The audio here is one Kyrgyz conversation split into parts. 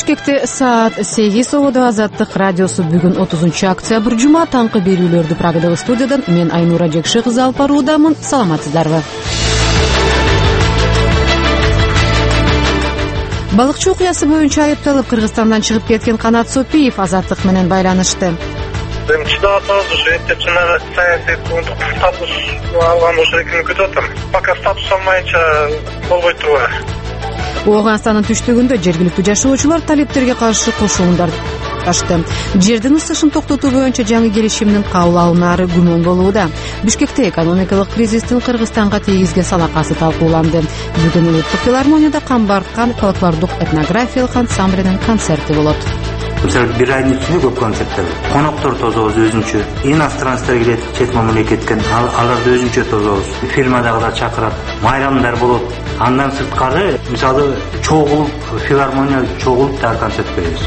Бишкекте саат 8 ободо Азаттык радиосу бүгүн 30 октябрь жума таңкы берүүлөрдү Прагадагы студиядан мен Айнура Жекши кызы алып баруудамын. Саламатсыздарбы? Балыкчы окуясы боюнча айыпталып Кыргызстандан чыгып кеткен Канат Сопиев Азаттык менен байланышты. Статус алган ошо экини күтүп атам. Пока статус алмайынча болбой турбайбы? Ооганстандын түштүгүндө жергиликтүү жашоочулар талептерге каршы кошулуңдар ашты. Жердин ысышын токтотуу боюнча жаңы келишимдин кабыл алынары күмөн болууда. Бишкекте экономикалык кризистин Кыргызстанга тийгизген салакасы талкууланды. Бүгүн Улуттук филармонияда Камбаркан фольклордук этнографиялык ансамблинин концерти болот. Мисалы, бир айдын ичинде көп концерттер. Коноктор тозобуз өзүнчө. Иностранцтар келет, чет мамлекеттен, аларды өзүнчө тозобуз. Фирмадагылар чакырат, майрамдар болот. Андан сырткары, мисалы, чогулуп, филармония чогулуп да концерт беребиз.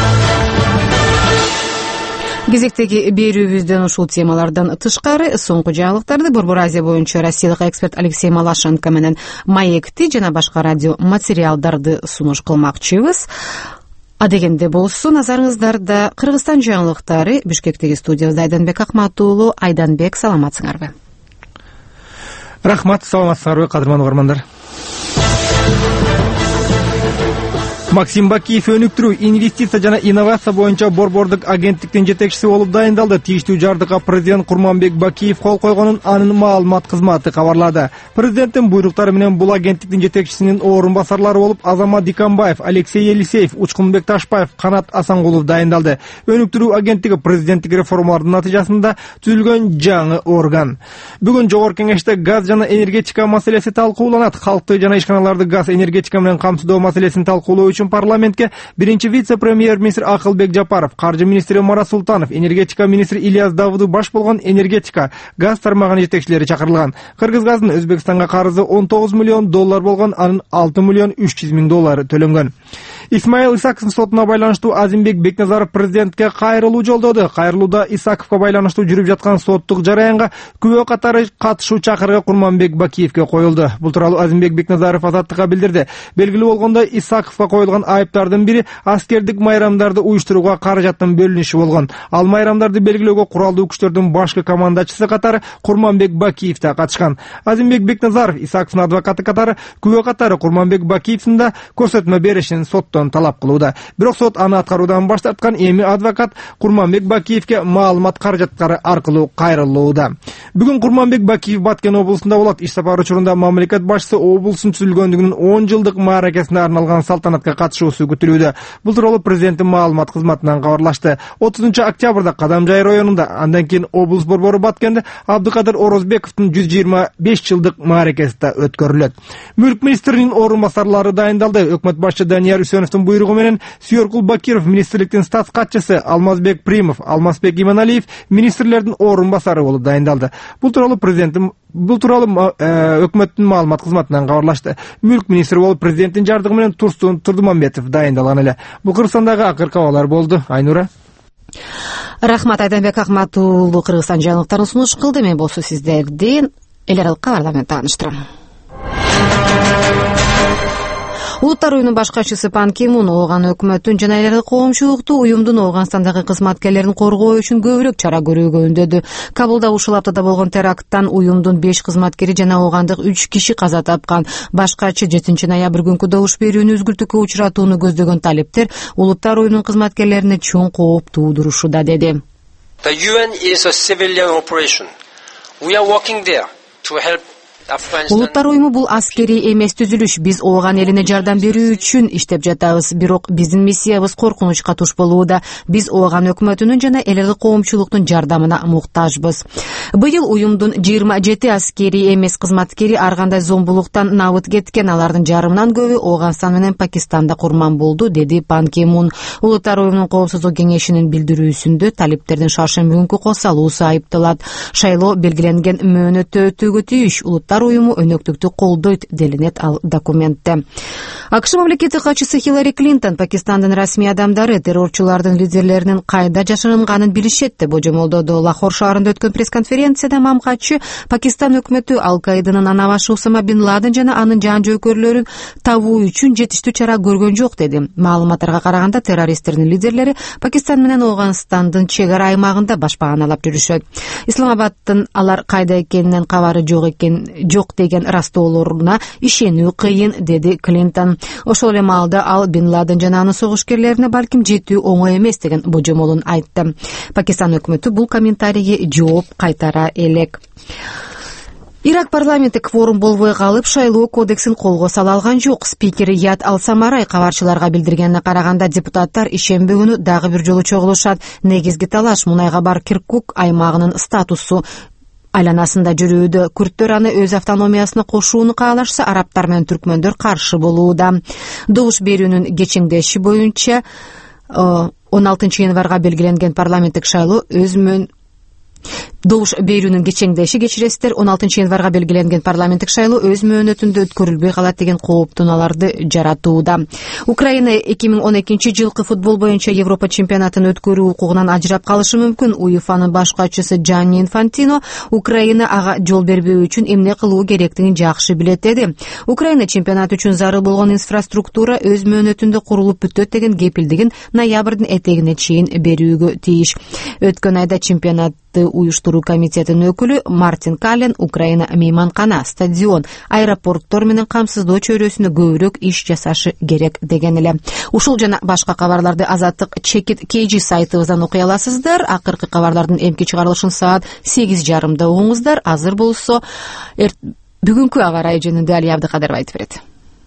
Кезектеги берүүбүздөн ушул темалардан тышкары соңку жаңылыктарды Борбор Азия боюнча Россиялык эксперт Алексей Малашенко менен маекти жана башка радио материалдарды сунуш кылмакчыбыз. Адегенде болсун, назарыңыздарда Кыргызстан жаңылыктары. Бишкектеги студиябызда Айданбек Акматуулу. Айданбек, саламатсыңарбы? Рахмат, саламатсыңарбы, кадырман угармандар. Максим Бакиев өнүктүрүү, инвестиция жана инновация боюнча борбордук агенттиктин жетекчиси болуп дайындалды. Тийиштүү жардыкка президент Курманбек Бакиев кол койгонун анын маалымат кызматы кабарлады. Президенттин буйруктары менен бул агенттиктин жетекчисинин орун басарлары болуп Азамат Дикамбаев, Алексей Елисеев, Учкунбек Ташпаев, Канат Асангулов дайындалды. Өнүктүрүү агенттиги президенттик реформалардын натыйжасында түзүлгөн жаңы орган. Бүгүн жогорку кеңеште газ жана энергетика маселеси талкууланат. Халкты жана ишканаларды газ энергетика менен камсыздоо маселесин талкуулоо үчүн парламентке биринчи вице-премьер-министр Акылбек Жапаров, каржы министри Марат Султанов, энергетика министри Ильяс Давудов баш болгон энергетика, газ тармагынын жетекчилери чакырылган. Кыргызгаздын Өзбекстанга карызы $19 миллион болгон, анын $6 миллион 300 миң төлөнгөн. Исмаил Исаковдун сотуна байланыштуу Азимбек Бекназаров президентке кайрылуу жолдоду. Кайрылууда Исаковго байланыштуу жүрүп жаткан соттук жараянга күбө катары катышуу чакырыгы Курманбек Бакиевке коюлду. Бул тууралуу Азимбек Бекназаров Азаттыкка билдирди. Белгилүү болгондой, Исаковго коюлган айыптардын бири аскердик майрамдарды уюштурууга каражаттын бөлүнүшү болгон. Ал майрамдарды белгилөөгө куралдуу күчтөрдүн башкы командачысы катары Курманбек Бакиев да катышкан. Азимбек Бекназаров Исаковдун адвокаты катары күбө катары Курманбек Бакиевдин да көрсөтмө беришин соттон талап кылууда. Бирок сот аны аткаруудан баш тарткан. Эми адвокат Курманбек Бакиевке маалымат каражаттары аркылуу кайрылууда. Бүгүн Курманбек Бакиев Баткен облусунда болот. Иш сапары учурунда мамлекет башчысы облустун түзүлгөндүгүнүн 10 жылдык мааракесине арналган салтанатка катышуусу күтүлүүдө. Бул тууралуу президенттин маалымат кызматынан кабарлашты. 30 октябрда Кадамжай районунда, андан кийин облус борбору Баткенде Абдыкадыр Орозбековдун 125 жылдык мааракеси өткөрүлөт. Мүлк министринин орун басарлары дайындалды. Өкмөт башчы Данияр Үсеновдун буйругу менен Сүйөркул Бакиров министрликтин статс катчысы, Алмазбек Примов, Алмазбек Иманалиев министрлердин орун басары болуп дайындалды. Бул тууралуу өкмөттүн маалымат кызматынан кабарлашты. Мүлк министри болуп президенттин жардыгы менен Турсун Турдумамбетов дайындалган эле. Бул Кыргызстандагы акыркы абалдар болду. Айнура. Рахмат, Айданбек Акматуулу Кыргызстан жаңылыктарын сунуш кылды. Мен болсо сиздердин эл аралык кабарлар менен тааныштырам. Улуттар уюмунун башкачысы Пан Ки Мун ооган өкмөттүн жана эл аралык коомчулукту уюмдун Ооганстандагы кызматкерлерин коргоо үчүн көбүрөөк чара көрүүгө үндөдү. Кабулда ушул аптада болгон теракттан уюмдун 5 кызматкери жана оогандык 3 киши каза тапкан. Башкачы 7 ноябрь күнкү добуш берүүнү үзгүлтүккө учуратууну көздөгөн талептер улуттар уюмунун кызматкерлерине чоң кооп туудурушуда, деди. The UN is a civilian operation. We are working there to help Улуттар уюму бул аскерий эмес түзүлүш. Биз ооган элине жардам берүү үчүн иштеп жатабыз. Бирок биздин миссиябыз коркунучка туш болууда. Биз ооган өкмөтүнүн жана эл аралык коомчулуктун жардамына муктажбыз. Быйыл уюмдун 27 аскерий эмес кызматкери ар кандай зомбулуктан набыт кеткен. Алардын жарымынан көбү Ооганстан менен Пакистанда курман болду, деди Пан Ки Мун. Улуттар уюмунун коопсуздук кеңешинин билдирүүсүндө талептердин шаршемби күнкү косалуусу айыпталат. Шайлоо белгиленген мөөнөттө өтүүгө тийиш. Улуттар Уюлдар уюму өнөктүктү колдойт делинет ал документте. АКШ мамлекеттик катчысы Хиллари Клинтон Пакистандын расмий адамдары террорчулардын лидерлеринин кайда жашырынганын билишет деп божомолдоду. Лахор шаарында өткөн пресс-конференцияда мамгатчы Пакистан өкмөтү Ал-Каиданын анабашы Усама бин Ладен жана анын жан жөөкөрлөрүн табуу үчүн жетиштүү чара көргөн жок деди. Маалыматтарга караганда террористтердин лидерлери Пакистан менен Афганистандын чек ара аймагында башпааналап жүрүшөт. Исламабадтын алар кайда экенинен кабары жок деген растоолоруна ишенүү кыйын, деди Клинтон. Ошол эле маалда ал Бин Ладен жана анын согушкерлерине балким жетүү оңой эмес деген божомолун айтты. Пакистан өкмөтү бул комментарийге жооп кайтара элек. Ирак парламенттик форум болбой калып, шайлоо кодексин колго сала алган жок. Спикер Яд Ал-Самарай кабарчыларга билдиргенине караганда, депутаттар ишемби күнү дагы бир жолу чогулушат. Негизги талаш мунайга бар Киркук аймагынын статусу айланасында жүрүүдө. Күрттөр аны өз автономиясына кошууну каалашса, арабтар менен түркмөндөр каршы болууда. Добуш берүүнүн кечеңдеши боюнча 16 январга белгиленген парламенттик шайлоо Добуш берүүнүн кечеңдеши 16 январга белгиленген парламенттик шайлоо өз мөөнөтүндө өткөрүлбөй калат деген кооптуналарды жаратууда. Украина 2012 жылкы футбол боюнча Европа чемпионатын өткөрүү укугунан ажырап калышы мүмкүн. УЕФАнын баш катчысы Джанни Инфантино Украина ага жол бербөө үчүн эмне кылуу керектигин жакшы билет деди. Украина чемпионат үчүн зарыл болгон инфраструктура өз мөөнөтүндө курулуп бүтөт деген кепилдигин ноябрдын этегине чейин берүүгө тийиш. Өткөн айда чемпионатты уюштуруу комитетинин өкүлү Мартин Каллен Украина мейманкана, стадион, аэропорттор менен камсыздоо чөйрөсүнө көбүрөөк иш жасашы керек деген эле. Ушул жана башка кабарларды Азаттык Чекит KG сайтыбыздан окуй аласыздар. Акыркы кабарлардын эмки чыгарылышын саат 8:30 угуңуздар. Азыр болсо бүгүнкү аба ырайы жөнүндө Алия Абдыкадырова айтып берет.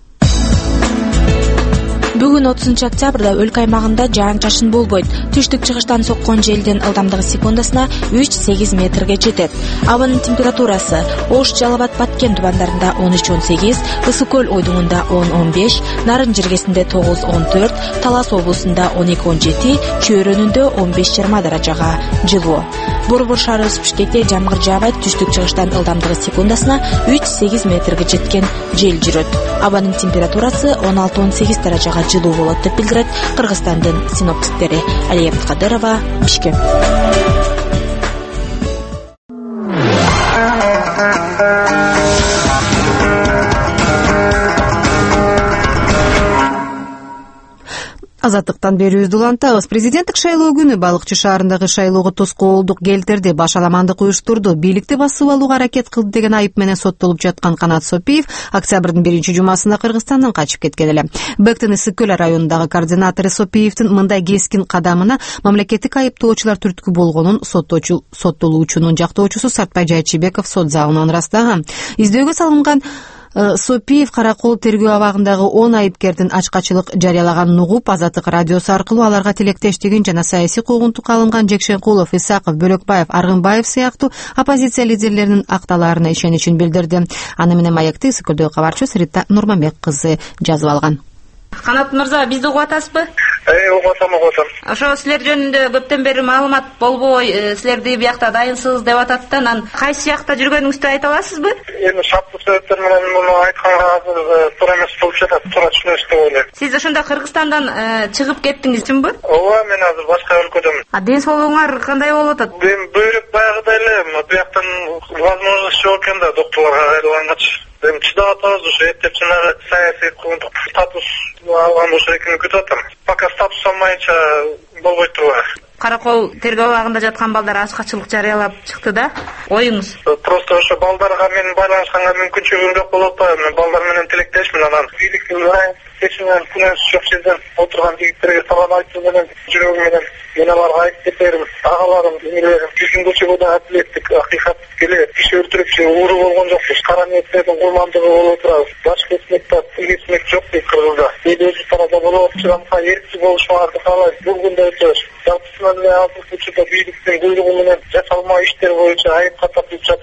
Бүгүн 30 октябрда өлкө аймагында жаан-чашын болбойт. Түштүк-чыгыштан соккон желдин ылдамдыгы секундасына 3-8 метрге жетет. Абанын температурасы Ош-Жалал-Абад Баткен тубандарында 13-18, Ысык-Көл ойдуңунда 10-15, Нарын жергесинде 9-14, Талас облусунда 12-17, Чөйрөнүндө 15-20 даражага жылуу. Борбор шаары Бишкекте жамгыр жаабайт. Түштүк-чыгыштан ылдамдыгы секундасына 3-8 метрге жеткен жел жүрөт. Абанын температурасы 16-18 даражага жылуу болот деп билдирет Кыргызстандын синоптиктери. Алия Абдыкадырова, Бишкек. Азаттыктан берүүбүздү улантабыз. Президенттик шайлоо күнү Балыкчы шаарындагы шайлоого тоскоолдук келтирди, башаламандык уюштурду, бийликти басып алууга аракет кылды деген айып менен соттолуп жаткан Канат Сопиев октябрдын 1-жумасында Кыргызстандан качып кеткен эле. Бектин Ысык-Көл районундагы координатору Сопиевдин мындай кескин кадамына мамлекеттик айыптоочулар түрткү болгонун соттолуучунун жактоочусу Сартбай Жайчыбеков сот залынан ырастаган. Издөөгө салынган Сопиев Каракол тергөө абагындагы 10 айыпкердин ачкачылык жарыялаганын угуп, Азаттык радиосу аркылуу аларга тилектештигин жана саясий куугунтукка алынган Жекшенкулов, Исаков, Бөлөкбаев, Аргынбаев сыяктуу оппозиция лидерлеринин акталарына ишеничин билдирди. Аны менен Маекти Ысык-Көлдөгү кабарчыбыз Рита Нурманбек кызы жазып алган. Канат мырза, бизди угуп атасызбы? Угатам. Ошо силер жөнүндө көптөн бери маалымат болбой, силерди биякта дайынсыз деп атат да, анан кайсы жакта жүргөнүңүздү айта аласызбы? Эми шарттуу себептер менен муну айтканга азыр туура эмес болуп жатат, туура түшүнөсүз деп ойлойм. Сиз ошондо Кыргызстандан чыгып кеттиңизби? Ооба, мен азыр башка өлкөдөмүн. Ден соолугуңар кандай болуп атат? Бөйрөк баягыдай эле, бияктан возможность жок экен да, доктурларга кайрылгангачы. Эми чыдап атабыз, ошо эптеп жанагы саясий куугунтук статус алган болсо экенин күтүп атам. Пока статус алмайынча болбойт турбайбы? Каракол тергөө абагында жаткан балдар ачкачылык жарыялап чыкты да. Оюңуз? Просто ошо балдарга мен байланышканга мүмкүнчүлүгүм жок болуп атпайбы? Мен балдар менен тилектешмин, анан бийликтин чечиминен күнөөсү жок жерден отурган жигиттерге салам айтуу менен жүрөгүм менен мен аларга айтып кетерим. Агаларым, эмелерим, биздин көчөгө да адилеттик, акыйкат келет. Киши өлтүрүкчү ууру болгон жокпуз. Кара ниеттердин курмандыгы болуп отурабыз. Башка эсмекте тилгесмек жок дейт Кыргызда. Эл өзү тарада болуп отурганга эркчи болушуңарды каалайт. Бул күндө өтөбүз. Жалпысынан эле азыркы учурда бийликтин буйругу менен жасалма иштер боюнча айыпка тартылып жаткан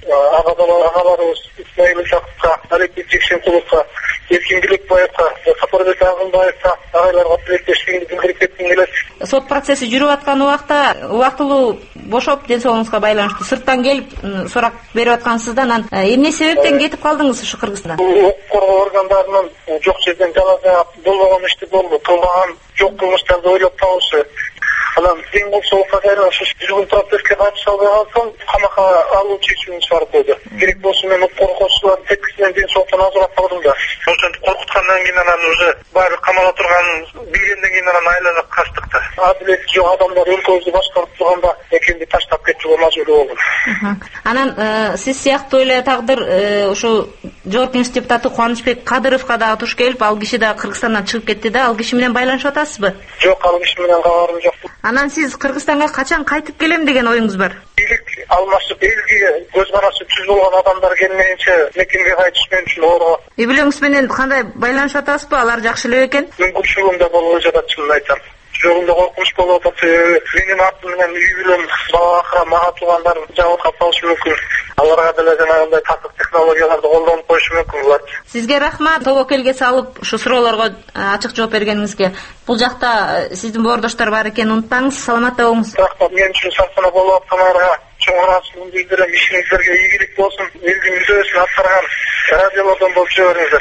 агаларыбыз Исмаил Исаковго, Алик Жексенкуловго, Эркин Билекбаевго, Сапарбек Агынбаевго агайларга тилектештигимди билдирип кетким келет. Сот процесси жүрүп аткан убакта убактылуу бошоп ден соолугуңузга байланыштуу сырттан келип сурак берип аткансыздан анан эмне себептен кетип калдыңыз ушу Кыргызстандан? Укук коргоо органдарынын жок жерден жалаа болбогон ишти болду. Кылмаган жок кылмыштарды ойлоп табышы. Анан ден болсо кайрашы жүргөн процесске катыша албай калсам, камакка алуу чечимин чыгарып койду. Керек болсо мен укук коргоочулардын тепкисинен ден соолуктан ажырап калдым да. Ошентип коркуткандан кийин анан уже баары камакта турганын билгенден кийин анан айланып качтык да. Адилет жок адамдар өлкөбүздү башкарып турганда экенди таштап кетүүгө мажбур болдум. Анан сиз сыяктуу эле тагдыр ушу Жогорку Кеңеш депутаты Кубанычбек Кадыровго дагы туш келип, ал киши да Кыргызстандан чыгып кетти да. Ал киши менен байланышып атасызбы? Жок, ал киши менен кабарым жок. Анан сиз Кыргызстанга качан кайтып келем деген оюңуз бар? Бийлик алмашып, элге көз карашы түз болгон адамдар келмейинче мекенге кайтыш мен үчүн оор. Үй бүлөңүз менен кандай байланышып атасызбы? Алар жакшы эле экен? Мүмкүнчүлүгүм да болбой жатат, чынын айтсам. Жогунда коркунуч болуп атат. Менин атым менен үй бүлөм, бала акыра мага туугандар жабыркап калышы мүмкүн. Аларга деле жанагындай тактык технологияларды колдонуп коюшу мүмкүн булар. Сизге рахмат, тобокелге салып ушу суроолорго ачык жооп бергениңизге. Бул жакта сиздин боордоштор бар экенин унутпаңыз. Саламатта болуңуз. Рахмат, мен үчүн сарсана болуп аткандарга чоң ыраазычылыгымды билдирем. Ишиңиздерге ийгилик болсун. Элдин мүддөсүн аткарган радиолордон болуп жүрө бериңиздер.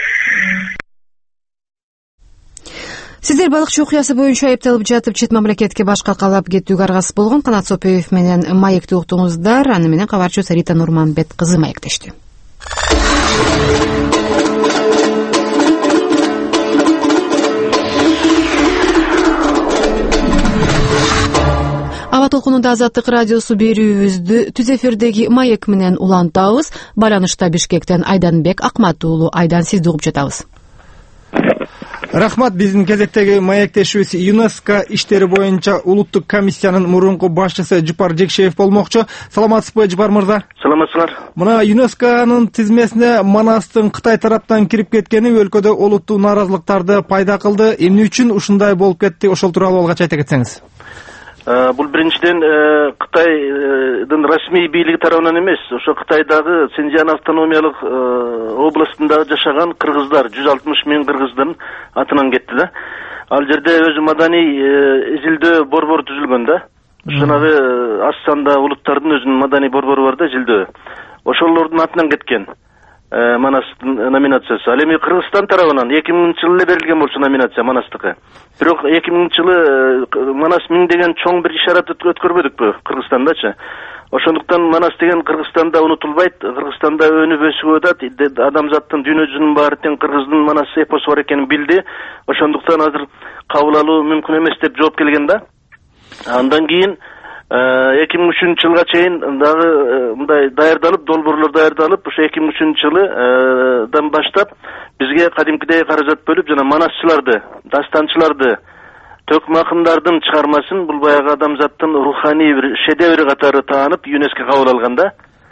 Сиздер балыкчы окуясы боюнча айыпталып жатып чет мамлекетке башка калап кетүүгө аргасыз болгон Канат Сопиев менен маекти уктуңуздар. Аны менен кабарчы Сарита Нурманбет кызы маектешти. Аба толкунунда Азаттык радиосу берүүбүздү түз эфирдеги маек менен улантабыз. Байланышта Бишкектен Айданбек Акмат уулу. Айдан, сизди угуп жатабыз. Рахмат. Биздин кезектеги маектешибиз ЮНЕСКО иштери боюнча улуттук комиссиянын мурунку башчысы Жупар Жекшеев болмокчу. Саламатсызбы, Жупар мырза? Саламатсыздар. Мына ЮНЕСКОнун тизмесине Манастын Кытай тараптан кирип кеткени өлкөдө олуттуу нааразылыктарды пайда кылды. Эмне үчүн ушундай болуп кетти? Ошол тууралуу алгач айта кетсеңиз. Бул биринчиден Кытайдын расмий бийлиги тарабынан эмес, ошо Кытайдагы Синьцзян автономиялык областында жашаган кыргыздар, 160 миң кыргыздын атынан кетти да. Ал жерде өзү маданий изилдөө борбору түзүлгөн да. Жанагы аз санда улуттардын өзүнүн маданий борбору бар да, изилдөө. Ошолордун атынан кеткен Манастын номинациясы. Ал эми Кыргызстан тарабынан 2000-жылы эле берилген болчу номинация Манастыкы. Бирок 2000-жылы Манас миңдеген чоң бир ишарат өткөрбөдүкпү Кыргызстандачы. Ошондуктан Манас деген Кыргызстанда унутулбайт, Кыргызстанда өнүп өсүп атат, адамзаттын дүйнө жүзүнүн баары тең Кыргыздын Манас эпосу бар экенин билди. Ошондуктан азыр кабыл алуу мүмкүн эмес деп жооп келген да. Андан кийин 2003-жылга чейин дагы мындай даярдалып, долбоорлор даярдалып, ошо 2003-жылдан баштап бизге кадимкидей каражат бөлүп, жана манасчыларды, дастанчыларды, төкмө акындардын чыгармасын бул баягы адамзаттын руханий бир шедеври катары таанып, ЮНЕСКО кабыл алганда.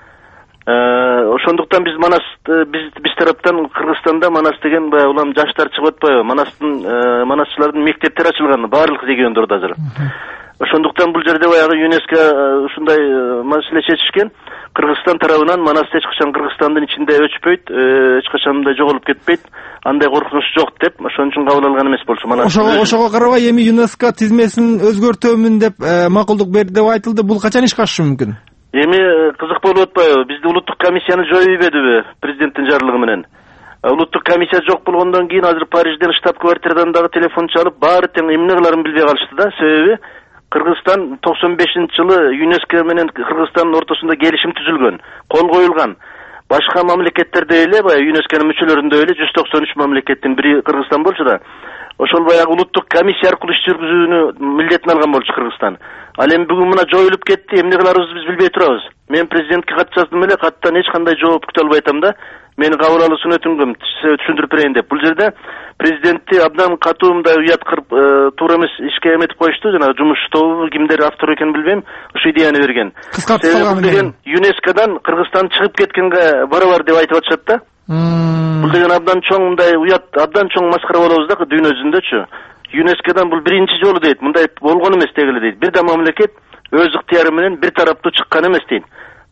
Ошондуктан биз Манас биз тараптан Кыргызстанда Манас деген баягы улам жаштар чыгып атпайбы? Манасчылардын мектептери ачылган баардык региондордо азыр. Ошондуктан бул жерде баягы ЮНЕСКО ушундай маселе чечишкен. Кыргызстан тарабынан Манас эч качан Кыргызстандын ичинде өчпөйт, эч качан мындай жоголуп кетпейт. Андай коркунуч жок деп, ошон үчүн кабыл алган эмес болчу Манас. Ошого карабай эми ЮНЕСКО тизмесин өзгөртөмүн деп макулдук берди деп айтылды. Бул качан ишке ашышы мүмкүн? Эми кызык болуп атпайбы? Бизди улуттук комиссияны жоюбедиби президенттин жарлыгы менен? Улуттук комиссия жок болгондон кийин азыр Парижден штаб-квартирадан дагы телефон чалып, баары тең эмне кыларын билбей калышты да. Себеби Кыргызстан 95-жылы ЮНЕСКО менен Кыргызстандын ортосунда келишим түзүлгөн, кол коюлган. Башка мамлекеттерде эле, баягы ЮНЕСКОнун мүчөлөрүндө эле 193 мамлекеттин бири Кыргызстан болчу да. Ошол баягы улуттук комиссия аркылуу иш жүргүзүүнү милдетин алган болчу Кыргызстан. Ал эми бүгүн мына жоюлуп кетти, эмне кыларыбызды биз билбей турабыз. Мен президентке кат жаздым эле, каттан эч кандай жооп күтө албай атам да. Мени кабыл алуусун өтүнгөм, түшүндүрүп берейин деп. Бул жерде президентти абдан катуу мындай уят кырып, туура эмес ишке эметип коюшту. Жанагы жумуш тобу кимдер автор экенин билбейм, ушул идеяны берген. Себеби деген ЮНЕСКОдан Кыргызстан чыгып кеткенге барабар деп айтып атышат да. Бул деген абдан чоң мындай уят, абдан чоң маскара болобуз да дүйнө жүзүндөчү. ЮНЕСКОдан бул биринчи жолу дейт, мындай болгон эмес дегиле дейт. Бир да мамлекет өз ыктыяры менен бир тараптуу чыккан эмес дейт.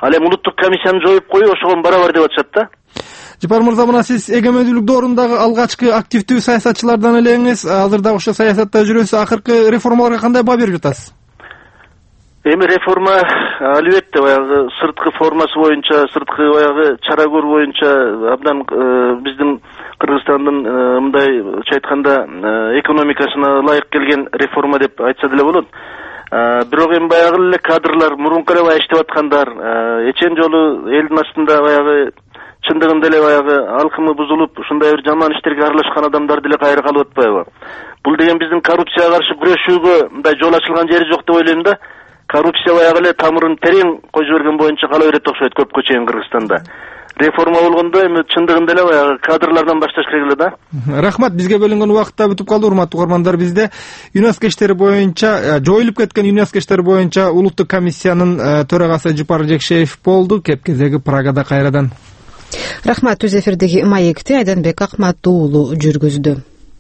Ал эми улуттук комиссияны жоюп коюп ошого барабар деп атышат да. Жапар мырза, мына сиз эгемендүүлүк доорундагы алгачкы активдүү саясатчылардан элеңиз, азыр дагы ошо саясатта жүрөсүз. Акыркы реформаларга кандай баа берип жатасыз? Эми реформа албетте баягы сырткы формасы боюнча, сырткы баягы чара көрүү боюнча абдан биздин Кыргызстандын мындай айтканда экономикасына ылайык келген реформа деп айтса деле болот. Бирок эми баягы эле кадрлар мурунку эле иштеп аткандар, эчен жолу элдин астында баягы чындыгында эле баягы алкымы бузулуп, ушундай бир жаман иштерге аралашкан адамдар деле кайра калып атпайбы? Бул деген биздин коррупцияга каршы күрөшүүгө мындай жол ачылган жери жок деп ойлойм да. Коррупция баягы эле тамырын терең коюп жиберген боюнча кала берет окшойт көпкө чейин Кыргызстанда. Реформа болгондо эми чындыгында эле баягы кадрлардан башташ керек эле да. Рахмат, бизге бөлүнгөн убакыт да бүтүп калды, урматтуу угармандар. Бизде ЮНЕСКО иштери боюнча, жоюлуп кеткен ЮНЕСКО иштери боюнча улуттук комиссиянын төрагасы Жапар Жекшеев болду. Кеп кезеги Прагада кайрадан. Рахмат, өз эфирдеги маекти Айданбек Акматтуу уулу жүргүздү.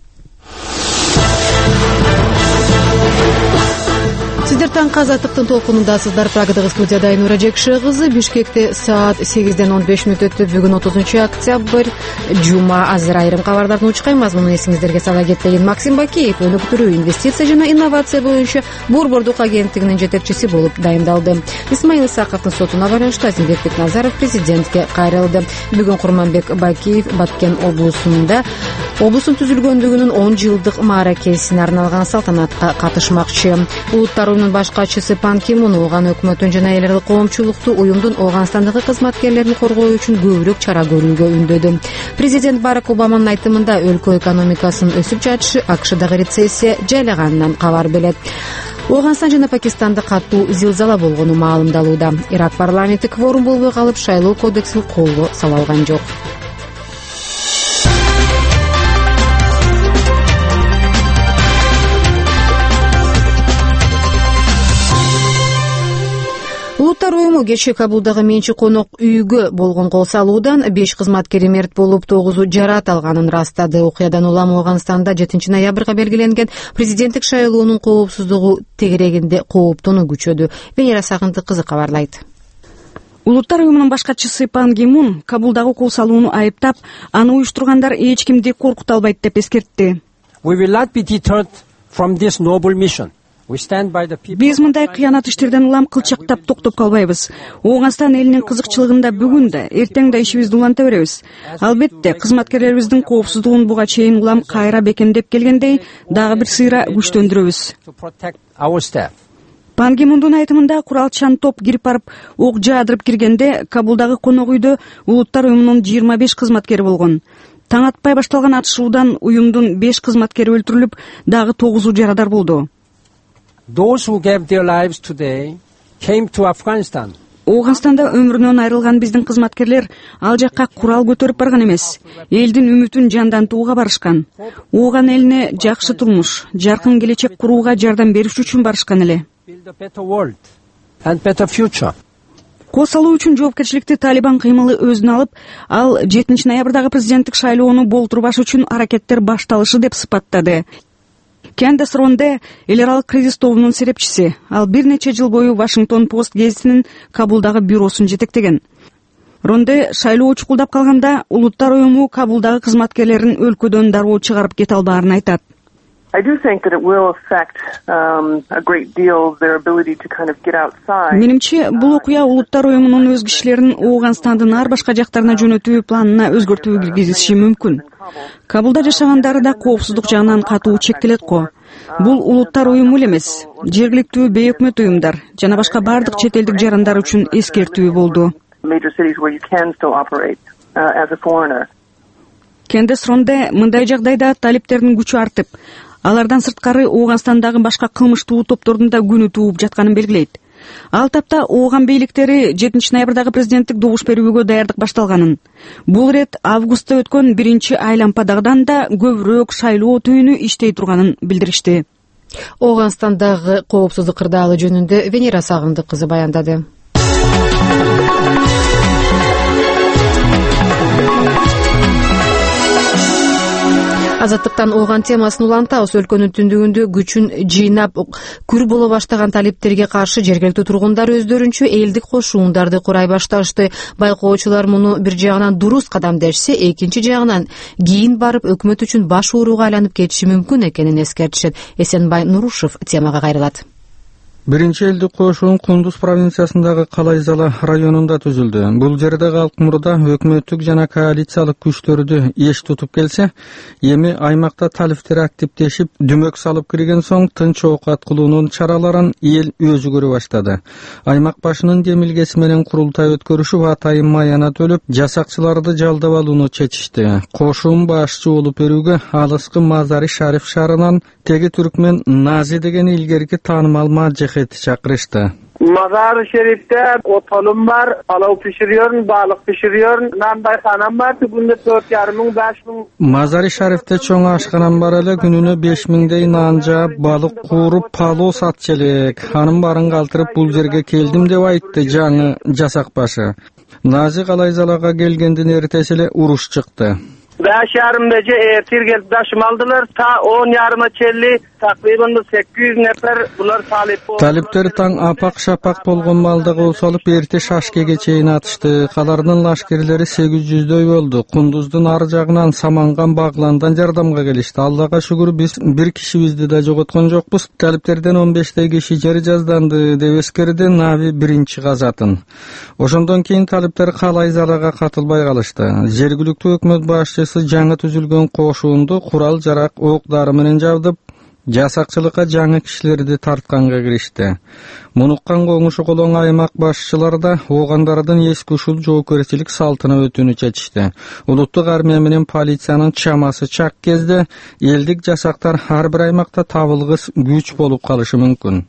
Сиздер таңкы азаттыктын толкунундасыздар. Прагадагы студияда Айнура Жекше кызы. Бишкекте саат 8:15 өттү. Бүгүн 30 октябрь, жума. Азыр айрым кабардардын учкай мазмунун эсиңиздерге сала кетейин. Максим Бакиев өнүктүрүү, инвестиция жана инновация боюнча Борбордук агенттигинин жетекчиси болуп дайындалды. Исмаил Исаковдун сотуна байланыштуу Азимбек Бекназаров президентке кайрылды. Бүгүн Курманбек Бакиев Баткен облустун түзүлгөндүгүнүн 10 жылдык мааракесине арналган салтанатка катышмакчы. Улуттар уюмунун баш катчысы Пан Ки Мун Ооган өкмөтүн жана эл аралык коомчулукту уюмдун Ооганстандагы кызматкерлерин коргоо үчүн көбүрөөк чара көрүүгө үндөдү. Президент Барак Обаманын айтымында өлкө экономикасынын өсүп жатышы АКШдагы рецессия жайлаганынан кабар берет. Ооганстан жана Пакистанда катуу зилзала болгону маалымдалууда. Ирак парламенти кворум болбой калып, шайлоо кодексин колго сала алган жок. Улуттар уюму кечээ Кабулдагы менчик конок үйгө болгон кол салуудан 5 кызматкери мерт болуп, 9-у жараат алганын ырастады. Окуядан улам Ооганстанда 7 ноябрга белгиленген президенттик шайлоонун коопсуздугу тегерегинде кооптонуу күчөдү. Венера Сагындык кызы кабарлайт. Улуттар уюмунун баш катчысы Пан Ки Мун Кабулдагы кол салууну айыптап, аны уюштургандар эч кимди коркута албайт деп эскертти. We will not be deterred from this noble mission. Биз мындай кыянат иштерден улам кылчактап токтоп калбайбыз. Ооганстан элинин кызыкчылыгында бүгүн да, эртең да ишибизди уланта беребиз. Албетте, кызматкерлерибиздин коопсуздугун буга чейин улам кайра бекемдеп келгендей, дагы бир сыйра күчтөндүрөбүз. Пан Ки Мундун айтымында куралчан топ кирип барып, ок жаадырып киргенде Кабулдагы конок үйдө улуттар уюмунун 25 кызматкери болгон. Таң атпай башталган атышуудан уюмдун 5 кызматкери өлтүрүлүп, дагы 9-у жарадар болду. Those who gave their lives today came to Afghanistan. Ооганстанда өмүрүнөн айрылган биздин кызматкерлер ал жакка курал көтөрүп барган эмес. Элдин үмүтүн жандантууга барышкан. Ооган элине жакшы турмуш, жаркын келечек курууга жардам бериш үчүн барышкан эле. Кол салуу үчүн жоопкерчиликти Талибан кыймылы өзүнө алып, ал 7 ноябрдагы президенттик шайлоону болтурбаш үчүн аракеттер башталышы деп сыпаттады. Кендес Ронде эл аралык кризис тобунун серепчиси. Ал бир нече жыл бою Вашингтон Пост гезитинин Кабулдагы бюросун жетектеген. Ронде шайлоо чукулдап калганда улуттар уюму Кабулдагы кызматкерлерин өлкөдөн дароо чыгарып кете албаарын айтат. Менимче, бул окуя улуттар уюмунун өз кишилерин Ооганстандын ар башка жактарына жөнөтүү планына өзгөртүү киргизиши мүмкүн. Кабулда жашагандары да коопсуздук жагынан катуу чектелет го. Бул улуттар уюму эле эмес, жергиликтүү бейөкмөт уюмдар жана башка бардык чет элдик жарандар үчүн эскертүү болду. Кендес Ронде мындай жагдайда талиптердин күчү артып, алардан сырткары Ооганстандагы башка кылмыштуу топтордун да күнү тууп жатканын белгилейт. Ал тапта Ооган бейликтери 7 ноябрдагы президенттик добуш берүүгө даярдык башталганын. Бул рет августта өткөн 1 айлампадагыдан да көбүрөөк шайлоо түйүнү иштей турганын билдиришти. Ооганстандагы коопсуздук кырдаалы жөнүндө Венера Сагындык кызы баяндады. Азаттыктан ооған темасын улантабыз. Өлкөнүн түндүгүндө күчүн жыйнап күр боло баштаган талиптерге каршы жергиликтүү тургундар өздөрүнчө элдик кошуундарды курай башташты. Байкоочулар муну бир жагынан дурус кадам дешсе, экинчи жагынан кийин барып өкмөт үчүн баш ооруга айланып кетиши мүмкүн экенин эскертишет. Эсенбай Нурушев темага кайрылат. Биринчи элдик кошуун Кундуз провинциясындагы Калайзала районунда түзүлдү. Бул жерде калк мурда өкмөттүк жана коалициялык күчтөрдү эш тутуп келсе, эми аймакта талиптер активдешип, дүмөк салып кирген соң тынч оокат кылуунун чараларын эл өзү көрө баштады. Аймак башынын демилгеси менен курултай өткөрүшүп, атайын маяна төлөп, жасакчыларды жалдап алууну чечишти. Кошуун башчы болуп берүүгө алыскы Мазари Шариф шаарынан теги түркмен Нази деген илгерки таанымал чакырышты. Mazar-ı Şerif'te otelum var, palau pişiriyor, balık pişiriyor, nandayxanam var, günde 4,5 5 ming. Mazar-ı Şerif'te çoğun aşkanam var ele, gününe 5 mingdey nanja, balık kurup palau satçılık. Hanım barın kaltırıp bul jerge keldim dep aytты жаңы жасак başı. Nazi Kalayzalaga gelgendin ertesile uruş çıktı. 5,5 ertir gelip taşım aldılar. Ta 10,5 çelli takriben 800 nefer bular talip oldu. Talipler taң apak-şapak bolgon maldygy olsalyp erте Şaşkege çeyin atıştı. Kalarının laşkerleri 800'дөй boldu. Kunduzdun arı jagынан Samangan Baglandan jardamga gelişti. Allah'a şükür biz bir kişibizdi da jogotgon jokpuz. Taliplerden 15'tey kişi jeri jazdandı dep eskerdi Navi birinci gazatın. Oşondan keyin talipler Kalayzalaga katılbay kalıştı. Jergilиктүү өкмөт башчысы жаңы түзүлгөн кошуунду курал жарак оокдары менен жабдып, жасакчылыкка жаңы кишилерди тартканга киришти. Мунуккан коңушу колоң аймак башчылары да оогандардын эски ушул жоопкерчилик салтына өтүүнү чечишти. Улуттук армия менен полициянын чамасы чак кезде элдик жасактар ар бир аймакта табылгыс күч болуп калышы мүмкүн.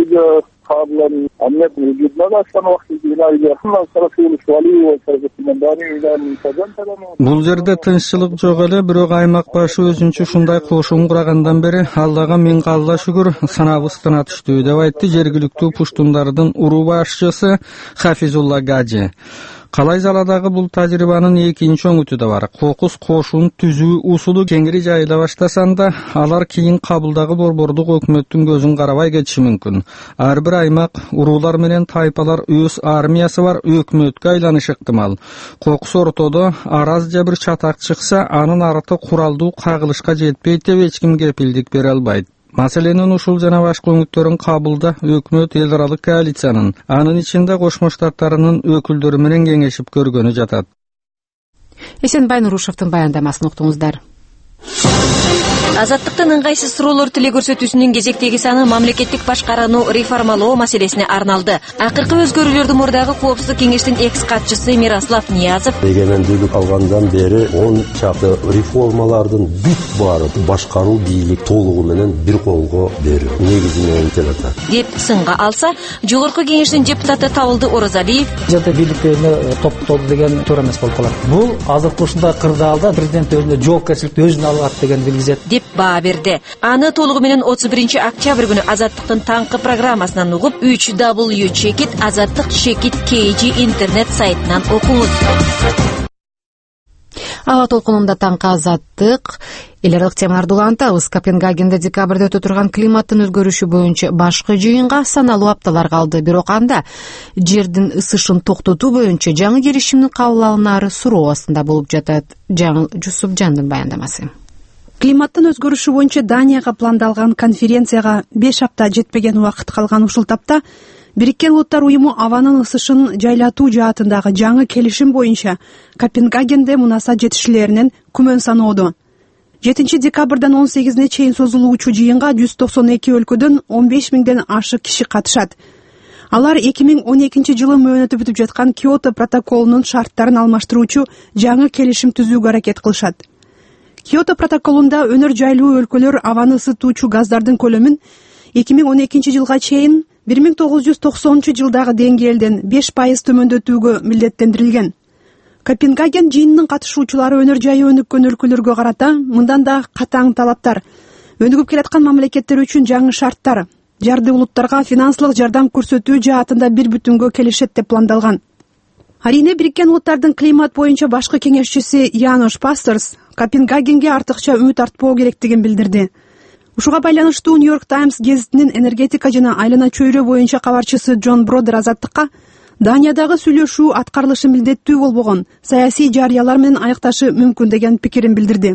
Бул жерде тынччылык жок эле, бирок аймак башы өзүнчө ушундай кошуун курагандан бери Аллага миң алла шүгүр санабыз тына түштү деп айтты жергиликтүү пуштундардын уруу башчысы Хафизулла Гаджи. Калайзаладагы бул тажрыйбанын экинчи оңуту да бар. Кокус кошуун түзүү усулу кеңири жайыла баштасанда, алар кийин кабылдагы борбордук өкмөттүн көзүн карабай кетиши мүмкүн. Ар бир аймак уруулар менен тайпалар өз армиясы бар өкмөткө айланышы ыктымал. Кокус ортодо араз же бир чатак чыкса, анын арты куралдуу кагылышка жетпейт деп эч ким кепилдик бере албайт. Маселенин ушул жана башка өңүттөрүн кабылда өкмөт эл аралык коалициянын, анын ичинде Кошмо Штаттарынын өкүлдөрү менен кеңешип көргөнү жатат. Эсенбай Нурушевдин баяндамасын уктуңуздар. Азаттыктын ыңгайсыз суроолор тиле көрсөтүүсүнүн кезектеги саны мамлекеттик башкарууну реформалоо маселесине арналды. Акыркы өзгөрүүлөрдүн мурдагы коопсуздук кеңештин экс катчысы Мирослав Ниязов эгемендүүлүк алгандан бери 10 чакты реформалардын бүт баары башкаруу бийлик толугу менен бир колго берүү негизи менен келатат деп сынга алса, жогорку кеңештин депутаты Табылды Оразалиев жерде бийликке топтолду деген туура эмес болуп калат. Бул азыркы ушундай кырдаалда президент өзүнө жоопкерчиликти өзүнө алат деген белгизет деп баа берди. Аны толугу менен 31 октябрь күнү Азаттыктын таңкы программасынан угуп 3w.azattik.kg интернет сайтынан окуңуз. Ала толкунунда таңкы Азаттык эл аралык темаларды улантабыз. Копенгагенде декабрда өтө турган климаттын өзгөрүшү боюнча башкы жыйынга саналуу апталар калды. Бирок анда жердин ысышын токтотуу боюнча жаңы келишимдин кабыл алынаары суроо астында болуп жатат. Жаңыл Жусупжандын баяндамасы. Климаттын өзгөрүшү боюнча Данияга пландалган конференцияга 5 апта жетпеген убакыт калган ушул тапта Бириккен Улуттар уюму абанын ысышын жайлатуу жаатындагы жаңы келишим боюнча Копенгагенде мунасат жетишүүлөрүнөн күмөн саноодо. 7 декабрдан 18-не чейин созулуучу жыйынга 192 өлкөдөн 15 миңден ашык киши катышат. Алар 2012 жылы мөөнөтү бүтүп жаткан Киото протоколунун шарттарын алмаштыруучу жаңы келишим түзүүгө аракет кылышат. Киото протоколунда өнөр жайлуу өлкөлөр абаны ысытуучу газдардын көлөмүн 2012 жылга чейин 1990 жылдагы деңгээлден 5% төмөндөтүүгө милдеттендирилген. Копенгаген жыйынынын катышуучулары өнөр жайы өнүккөн өлкөлөргө карата мындан да катаң талаптар, өнүгүп келаткан мамлекеттер үчүн жаңы шарттар, жарды улуттарга финансылык жардам көрсөтүү жаатында бир бүтүнгө келишет деп пландалган. Арине Бириккен Улуттардын климат боюнча башкы кеңешчиси Януш Пастерс Копенгагенге артыкча үмүт артпоо керектигин билдирди. Ушуга байланыштуу New York Times гезитинин энергетика жана айлана чөйрө боюнча кабарчысы Джон Бродер азаттыкка Даниядагы сүйлөшүү аткарылышы милдеттүү болбогон, саясий жарыялар менен аякташы мүмкүн деген пикирин билдирди.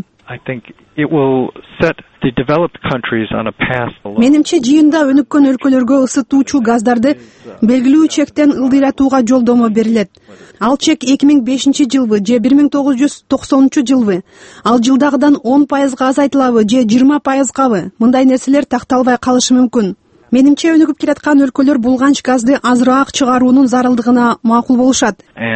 Менимче жыйында өнүккөн өлкөлөргө ысытуучу газдарды белгилүү чектен ылдыйратууга жолдомо берилет. Ал чек 2005 жылбы же 1990 жылбы, ал жылдагыдан 10% азайтылабы же 20%габы, мындай нерселер такталбай калышы мүмкүн. Менимче өнүгүп келаткан өлкөлөр булганч газды азыраак чыгаруунун зарылдыгына макул болушат.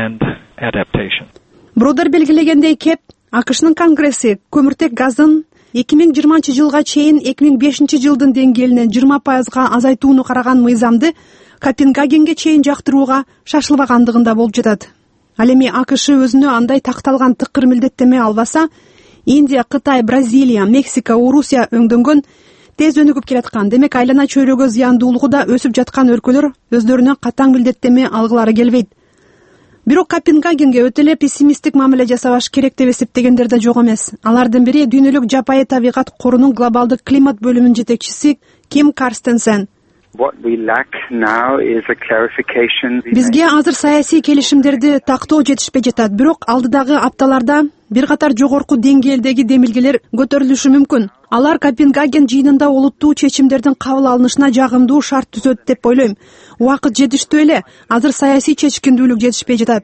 Бродер белгилегендей кеп, АКШнын Конгресси көмүртек газдын 2020 жылга чейин 2005 жылдын деңгээлинен 20%га азайтууну караган мыйзамды Копенгагенге чейин жактырууга шашылбагандыгында болуп жатат. Ал эми АКШ өзүнө андай такталган тыкыр милдеттеме албаса, Индия, Кытай, Бразилия, Мексика, Орусия өңдөнгөн тез өнүгүп келаткан, демек айлана чөйрөгө зыяндуулугу да өсүп жаткан өлкөлөр өздөрүнө катаң милдеттеме алгылары келбейт. Бирок Копенгагенге өтө эле пессимисттик мамиле жасабаш керек деп эсептегендер да жок эмес. Алардын бири дүйнөлүк жапайы табигат корунун глобалдык климат бөлүмүнүн жетекчиси Ким Карстенсен. Бизге азыр саясий келишимдерди тактоо жетишпей жатат, бирок алдыдагы апталарда бир катар жогорку деңгээлдеги демилгелер көтөрүлүшү мүмкүн. Алар Копенгаген жыйынында олуттуу чечимдердин кабыл алынышына жагымдуу шарт түзөт деп ойлойм. Убакыт жетиштүү эле, азыр саясий чечкиндүүлүк жетишпей жатат.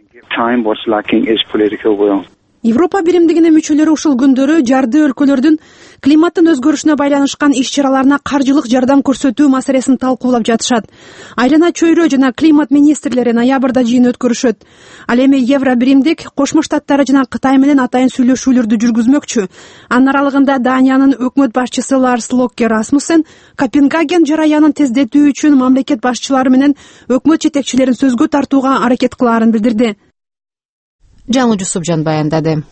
Европа биримдигинин мүчөлөрү ушул күндөрү жарды өлкөлөрдүн климаттын өзгөрүшүнө байланышкан иш-чараларына каржылык жардам көрсөтүү маселесин талкуулап жатышат. Айлана чөйрө жана климат министрлери ноябрда жыйын өткөрүшөт. Ал эми Евро биримдик Кошмо Штаттары жана Кытай менен атайын сүйлөшүүлөрдү жүргүзмөкчү. Анын аралыгында Даниянын өкмөт башчысы Ларс Локке Расмуссен Копенгаген жараянын тездетүү үчүн мамлекет башчылары менен өкмөт жетекчилерин сөзгө тартууга аракет кылаарын билдирди. Жаңы Субжан баяндады.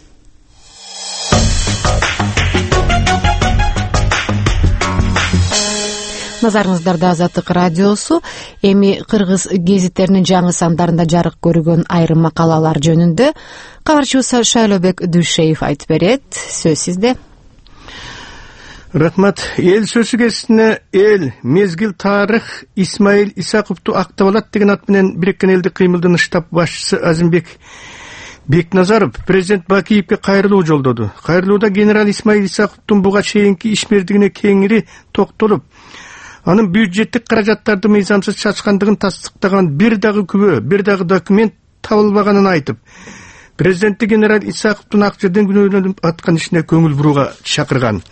Назарыңыздарда Азаттык радиосу. Эми кыргыз гезиттеринин жаңы сандарында жарык көргөн айрым макалалар жөнүндө кабарчыбыз Шайлобек Дүйшеев айтып берет. Сөз сизде. Рахмат. Эл сөзү кезине эл, мезгил, тарых Исмаил Исаковду Актабалат деген ат менен Бириккен Элдик кыймылдын штаб башчысы Азимбек Бекназаров президент Бакиевке кайрылуу жолдоду. Кайрылууда генерал Исмаил Исаковдун буга чейинки ишмердигине кеңири токтолуп, анын бюджеттик каражаттарды мыйзамсыз чачкандыгын тастыктаган бир дагы күбө, бир дагы документ табылбаганын айтып, президенти генерал Исаковдун ак жерден күнөөлөнүп аткан ишине көңүл бурууга чакырган.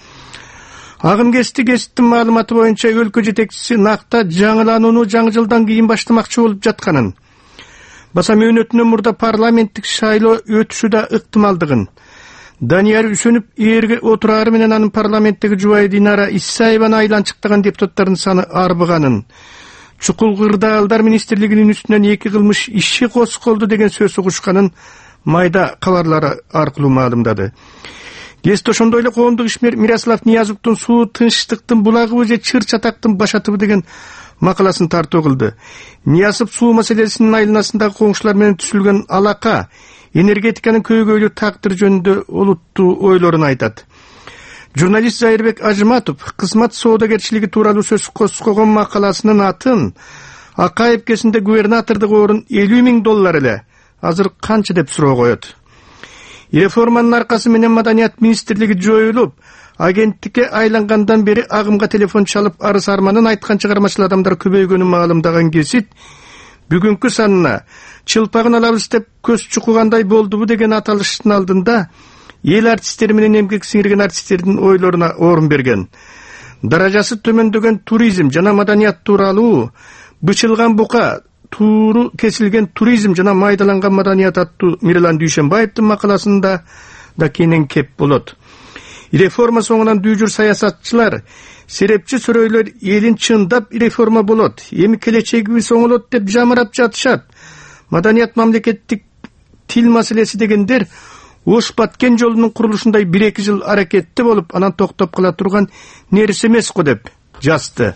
Агым гезиттин маалыматы боюнча өлкө жетекчиси накта жаңыланууну жаңы жылдан кийин баштамакчы болуп жатканын, баса мөөнөтүнөн мурда парламенттик шайлоо өтүшү да ыктымалдыгын, Данияр Үсөнүп ээрге отурары менен анын парламенттеги жубайы Динара Исаеваны айланчыктаган депутаттардын саны арбыганын, чукул кырдаалдар министрлигинин үстүнөн 2 кылмыш иши козголду деген сөз угушканын майда кабарлары аркылуу маалымдады. Гезит ошондой эле коомдук ишмер Мирослав Ниязовдун суу тынчтыктын булагыбы же чыр чатактын башатыбы деген макаласын тартуу кылды. Ниязов суу маселесинин айланасындагы коңшулар менен түзүлгөн алака, энергетиканын көйгөйлүү тагдыры жөнүндө олуттуу ойлорун айтат. Журналист Зайырбек Ажыматов кызмат соодагерчилиги тууралуу сөз козгогон макаласынын атын Акаев кезинде губернатордук орун $50,000 эле, азыр канча деп суроо коет. Реформанын аркасы менен Маданият министрлиги жоюлуп, агенттикке айлангандан бери агымга телефон чалып арыз арманын айткан чыгармачыл адамдар көбөйгөнүн маалымдаган гезит бүгүнкү санына чылпагын алабыз деп көз чукугандай болдубу деген аталыштын алдында эл артисттери менен эмгек сиңирген артисттердин ойлоруна орун берген. Даражасы төмөндөгөн туризм жана маданият тууралуу бычылган бука, тууру кесилген туризм жана майдаланган маданият аттуу Мирлан Дүйшенбаевдин макаласында да кенен кеп болот. Реформа соңунан дүйжүр саясатчылар, серепчи сөрөйлөр элин чындап реформа болот, эми келечегибиз оңолот деп жамырап жатышат. Маданият мамлекеттик тил маселеси дегендер Ош Баткен жолунун курулушундай 1-2 жыл аракетте болуп, анан токтоп кала турган нерсе эмес го деп жазды.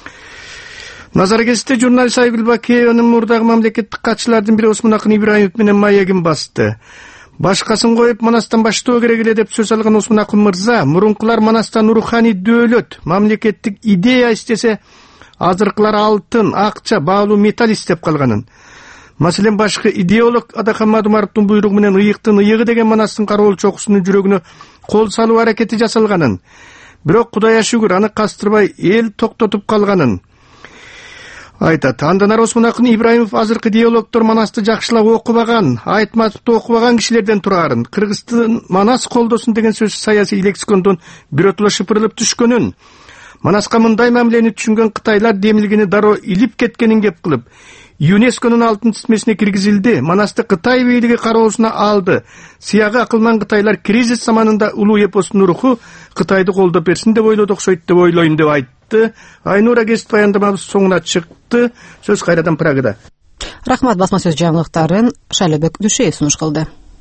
Назар гезитте журналист Айгүл Бакиеванын мурдагы мамлекеттик катчылардын бири Осмон Акын Ибраимов менен маегин басты. Башкасын коюп Манастан баштоо керек эле деп сөз алган Осмон Акын мырза, мурункулар Манастан руханий дөөлөт, мамлекеттик идея истесе, азыркылар алтын, акча, баалуу металл истеп калганын. Маселен башкы идеолог Адакан Мадумаровдун буйругу менен ыйыктын ыйыгы деген Манастын кароол чокусунун жүрөгүнө кол салуу аракети жасалганын. Бирок Кудайга шүгүр аны кастырбай эл токтотуп калганын айтат. Андан ары Осмон Акын Ибраимов азыркы идеологдор Манасты жакшылап окубаган, Айтматовду окубаган кишилерден турарын, Кыргызстан Манас колдосун деген сөз саясий лексикондон биротула шыпырылып түшкөнүн, Манаска мындай мамилени түшүнгөн кытайлар демилгени дароо илип кеткенин кеп кылып, ЮНЕСКОнун алтын тизмесине киргизилди, Манасты Кытай бийлиги кароосуна алды. Сыягы акылман кытайлар кризис заманында улуу эпостун руху Кытайды колдоп берсин деп ойлоду окшойт деп ойлойм деп айтты. Айнура Гест баяндамабыз соңуна чыкты. Сөз кайрадан Прагада. Рахмат, басма сөз жаңылыктарын Шайлебек Дүшеев сунуш кылды.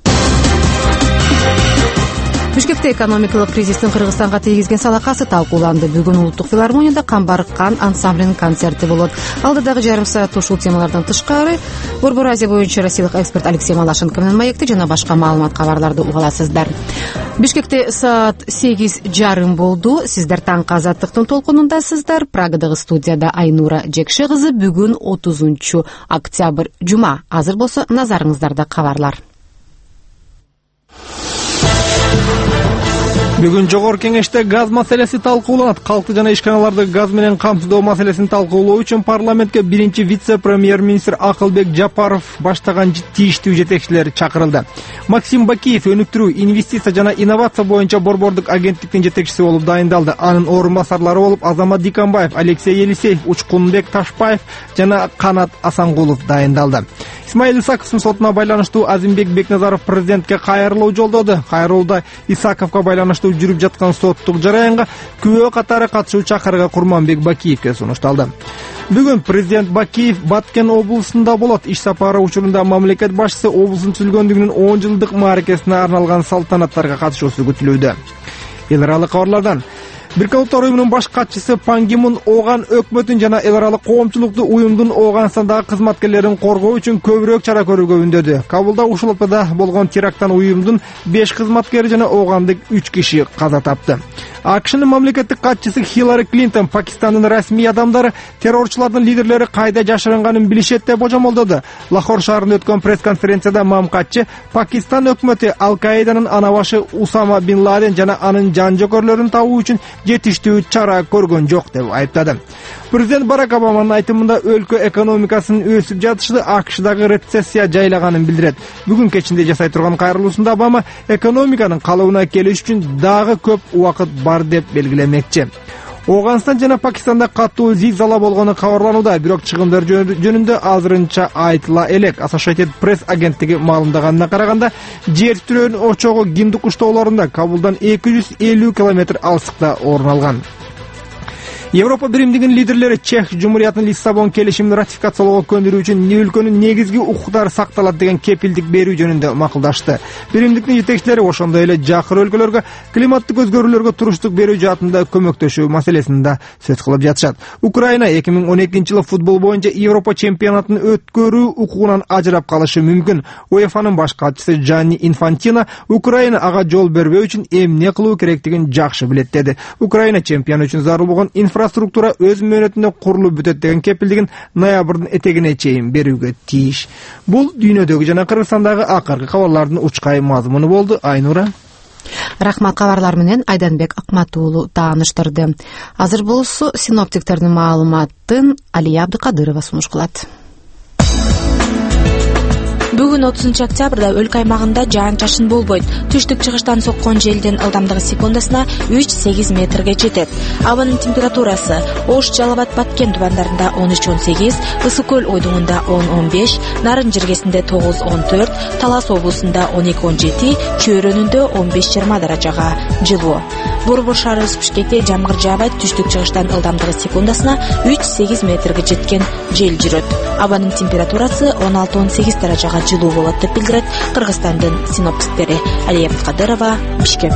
Бишкекте экономикалык кризистин Кыргызстанга тийгизген салакасы талкууланды. Бүгүн Улуттук филармонияда Камбаркан ансамблинин концерти болот. Алдыдагы жарым саат ушул темалардан тышкары Борбор Азия боюнча россиялык эксперт Алексей Малашенко менен маекти жана башка маалымат кабарларды уга аласыздар. Бишкекте саат 8:30 болду. Сиздер таңкы азаттыктын толкунундасыздар. Прагадагы студияда Айнура Жекше кызы. Бүгүн 30 октябрь жума. Азыр болсо назарыңыздарда кабарлар. Бүгүн жогорку кеңеште газ маселеси талкууланат. Калкты жана ишканаларды газ менен камтуудоо маселесин талкуулоо үчүн парламентке биринчи вице-премьер-министр Акылбек Жапаров баштаган тийиштүү жетекчилер чакырылды. Максим Бакиев өнүктүрүү, инвестиция жана инновация боюнча борбордук агенттиктин жетекчиси болуп дайындалды. Анын орун басарлары болуп Азамат Диканбаев, Алексей Елисеев, Учкунбек Ташпаев жана Канат Асангулов дайындалды. Исмаил Исаковдун сотуна байланыштуу Азимбек Бекназаров президентке кайрылуу жолдоду. Кайрылууда Исаковго байланыштуу жүрүп жаткан соттук жараянга күбө катары катышуучу Чакырга Курманбек Бакиевке сунушталды. Бүгүн президент Бакиев Баткен облусунда болот. Иш сапары учурунда мамлекет башчысы облустун түзүлгөндүгүнүн 10 жылдык мааракесине арналган салтанаттарга катышуусу күтүлүүдө. Эл аралык кабарлардан Бириккен Улуттар уюмунун баш катчысы Пан Ги Мун Ооган өкмөтүн жана эл аралык коомчулукту уюмдун Ооганстандагы кызматкерлерин коргоо үчүн көбүрөөк чара көрүүгө үндөдү. Кабулда ушул аптада болгон теракттан уюмдун 5 кызматкери жана оогандык 3 киши каза тапты. АКШнын мамлекеттик катчысы Хиллари Клинтон Пакистандын расмий адамдары террорчулардын лидерлери кайда жашырынганын билишет деп божомолдоду. Лахор шаарында өткөн пресс-конференцияда мамкатчы Пакистан өкмөтү Ал-Каиданын анабашы Усама Бин Ладен жана анын жан жокерлөрүн табуу үчүн жетиштүү чара көргөн жок деп айыптады. Президент Барак Обаманын айтымында өлкө экономикасынын өсүп жатышы АКШдагы рецессия жайлаганын билдирет. Бүгүн кечинде жасай турган кайрылуусунда Обама экономиканын калыбына келиш үчүн дагы көп убакыт бар деп белгилемекчи. Ооганстан жана Пакистанда катуу зилзала болгону кабарланууда, бирок чыгымдар жөнүндө азырынча айтыла элек. Associated Press агенттиги маалымдаганына караганда, жер титирөөнүн очогу Гиндукуш тоолорунда Кабулдан 250 км алыстыкта орун алган. Европа биримдигинин лидерлери Чех Жумуриятынын Лиссабон келишимин ратификациялоого көндүрүү үчүн өлкөнүн негизги укуктары сакталат деген кепилдик берүү жөнүндө макулдашты. Биримдиктин жетекчилери ошондой эле жакыр өлкөлөргө климаттык өзгөрүүлөргө туруштук берүү жаатында көмөктөшүү маселесинде сөз кылып жатышат. Украина 2012-жылы футбол боюнча Европа чемпионатын өткөрүү укугунан ажырап калышы мүмкүн. УЕФАнын баш катчысы Джанни Инфантино Украина ага жол бербөө үчүн эмне кылуу керектигин жакшы билет деди. Украина чемпион үчүн зарыл болгон инфраструктура өз мөөнөтүндө курулуп бүтөт деген кепилдигин ноябрдын этегине чейин берүүгө тийиш. Бул дүйнөдөгү жана Кыргызстандагы акыркы кабарлардын учкай мазмуну болду. Айнура. Рахмат, кабарлар менен Айданбек Акмат уулу тааныштырды. Азыр болсо синоптиктердин маалыматын Алия Абдыкадырова сунуш кылат. Бүгүн 30 октябрда өлкө аймагында жаан-чашын болбойт. Түштүк-чыгыштан соккон желдин ылдамдыгы секундасына 3-8 метрге жетет. Абанын температурасы Ош, Жалал-Абад, Баткен тубандарында 13-18, Ысык көл ойдуңунда 10-15, Нарын жергесинде 9-14, Талас облусунда 12-17, Чөйрөнүндө 15-20 даражага жылуу. Борбор шаары Бишкекте жамгыр жаабайт, түштүк-чыгыштан ылдамдыгы секундасына 3-8 метрге жеткен жел жүрөт. Абанын температурасы 16-18 даражага жылуу болот деп билдирет Кыргызстандын синоптиктери. Алия Абдыкадырова, Бишкек.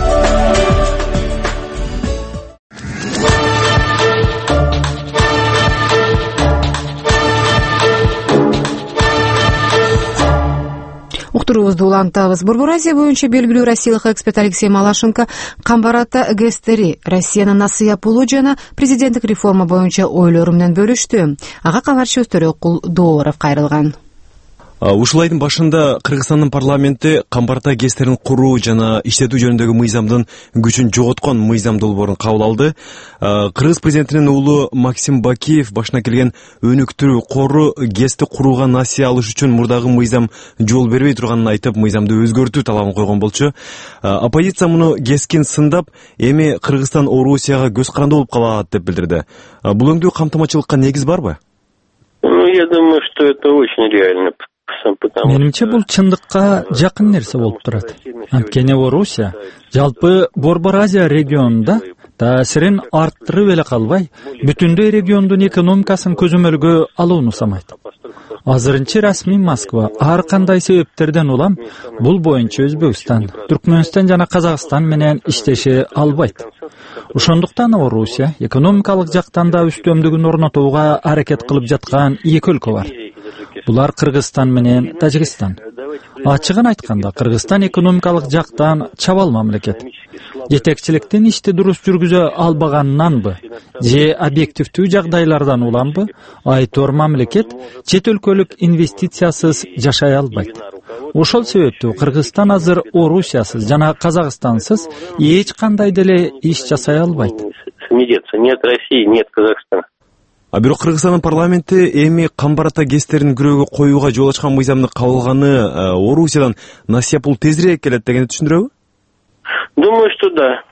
Уктуруубузду улантабыз. Борбор Азия боюнча белгилүү россиялык эксперт Алексей Малашенко Камбарата ГСТри Россиянын насыя пулу жана президенттик реформа боюнча ойлору менен бөлүштү. Ага кабарчыбыз Төрөкул Дооров кайрылган. Ушул айдын башында Кыргызстандын парламенти Камбарата ГСТрин куруу жана иштетүү жөнүндөгү мыйзамдын күчүн жоготкон мыйзам долбоорун кабыл алды. Кыргыз президентинин уулу Максим Бакиев башына келген өнүктүрүү кору ГСТ курууга насыя алыш үчүн мурдагы мыйзам жол бербей турганын айтып, мыйзамды өзгөртүү талабын койгон болчу. Оппозиция муну кескин сындап, эми Кыргызстан Орусияга көз каранды болуп калат деп билдирди. Бул өңдүү камтамачылыкка негиз барбы? Я думаю, что это очень реально. Менимче бул чындыкка жакын нерсе болуп турат. Анткени Орусия жалпы Борбор Азия регионунда таасирин арттырып эле калбай, бүтүндөй региондун экономикасын көзөмөлгө алууну самайт. Азырынча расмий Москва ар кандай себептерден улам бул боюнча Өзбекстан, Түркмөнстан жана Казакстан менен иштеше албайт. Ошондуктан Орусия экономикалык жактан да үстөмдүгүн орнотууга аракет кылып жаткан эки өлкө бар. Булар Кыргызстан менен Тажикстан. Ачыгын айтканда, Кыргызстан экономикалык жактан чабал мамлекет. Жетекчиликтин ишти дурус жүргүзө албаганнанбы, же объективдүү жагдайлардан уламбы, айтор мамлекет чет өлкөлүк инвестициясыз жашай албайт. Ошол себептүү Кыргызстан азыр Орусиясыз жана Казакстансыз эч кандай деле иш жасай албайт. Нет России, нет Казахстана. Бирок Кыргызстандын парламенти эми Камбарата ГСТрин күрөөгө коюуга жол ачкан мыйзамды кабыл алганы Орусиядан насыя пул тезирээк келет дегенди түшүндүрөбү? Думаю, что да.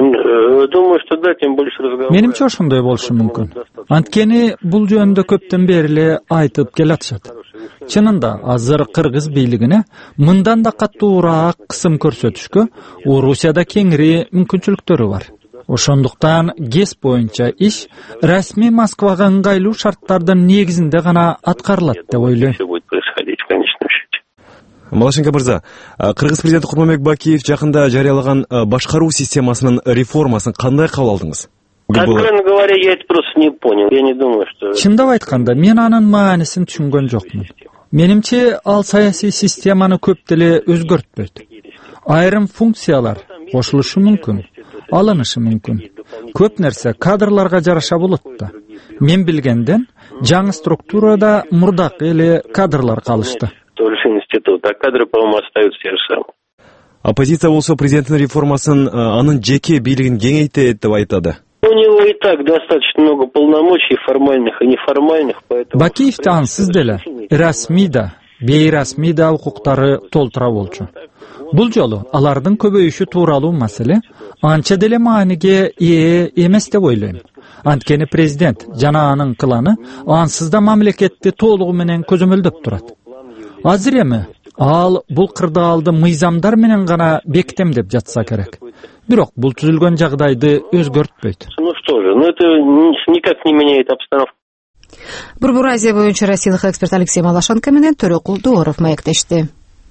Тем больше разговоров. Менимче ошондой болушу мүмкүн. Анткени бул жөнүндө көптөн бери эле айтып келатышат. Чынында азыр кыргыз бийлигине мындан да катуураак кысым көрсөтүшкө Орусияда кеңири мүмкүнчүлүктөрү бар. Ошондуктан ГЭС боюнча иш расмий Москвага ыңгайлуу шарттардын негизинде гана аткарылат деп ойлойм. Малашенко мырза, Кыргыз президенти Курманбек Бакиев жакында жарыялаган башкаруу системасынын реформасын кандай кабыл алдыңыз? Откровенно говоря, я это просто не понял. Я не думаю, что... Чындап айтканда, мен анын маанисин түшүнгөн жокмун. Менимче, ал саясий системаны көп деле өзгөртпөйт. Айрым функциялар кошулушу мүмкүн, алынышы мүмкүн. Көп нерсе кадрларга жараша болот да. Мен билгенден, жаңы структурада мурдакы эле кадрлар калышты. А кадры, по-моему, остаются те же самые. Оппозиция болсо президенттин реформасын анын жеке бийлигин кеңейтет деп айтады. У него и так достаточно много полномочий, формальных и неформальных, поэтому... Бакиевди ансыз деле расмий да, бейрасмий да укуктары толтура болчу. Бул жолу алардын көбөйүшү тууралуу маселе анча деле мааниге ээ эмес деп ойлойм. Анткени президент жана анын кланы ансыз да мамлекетти толугу менен көзөмөлдөп турат. Азыр эми ал бул кырдаалды мыйзамдар менен гана бекитем деп жатса керек. Бирок бул түзүлгөн жагдайды өзгөртпөйт. Ну что же, это никак не меняет обстановку. Борбор Азия боюнча россиялык эксперт Алексей Малашенко менен Төрөкул Дооров маектешти.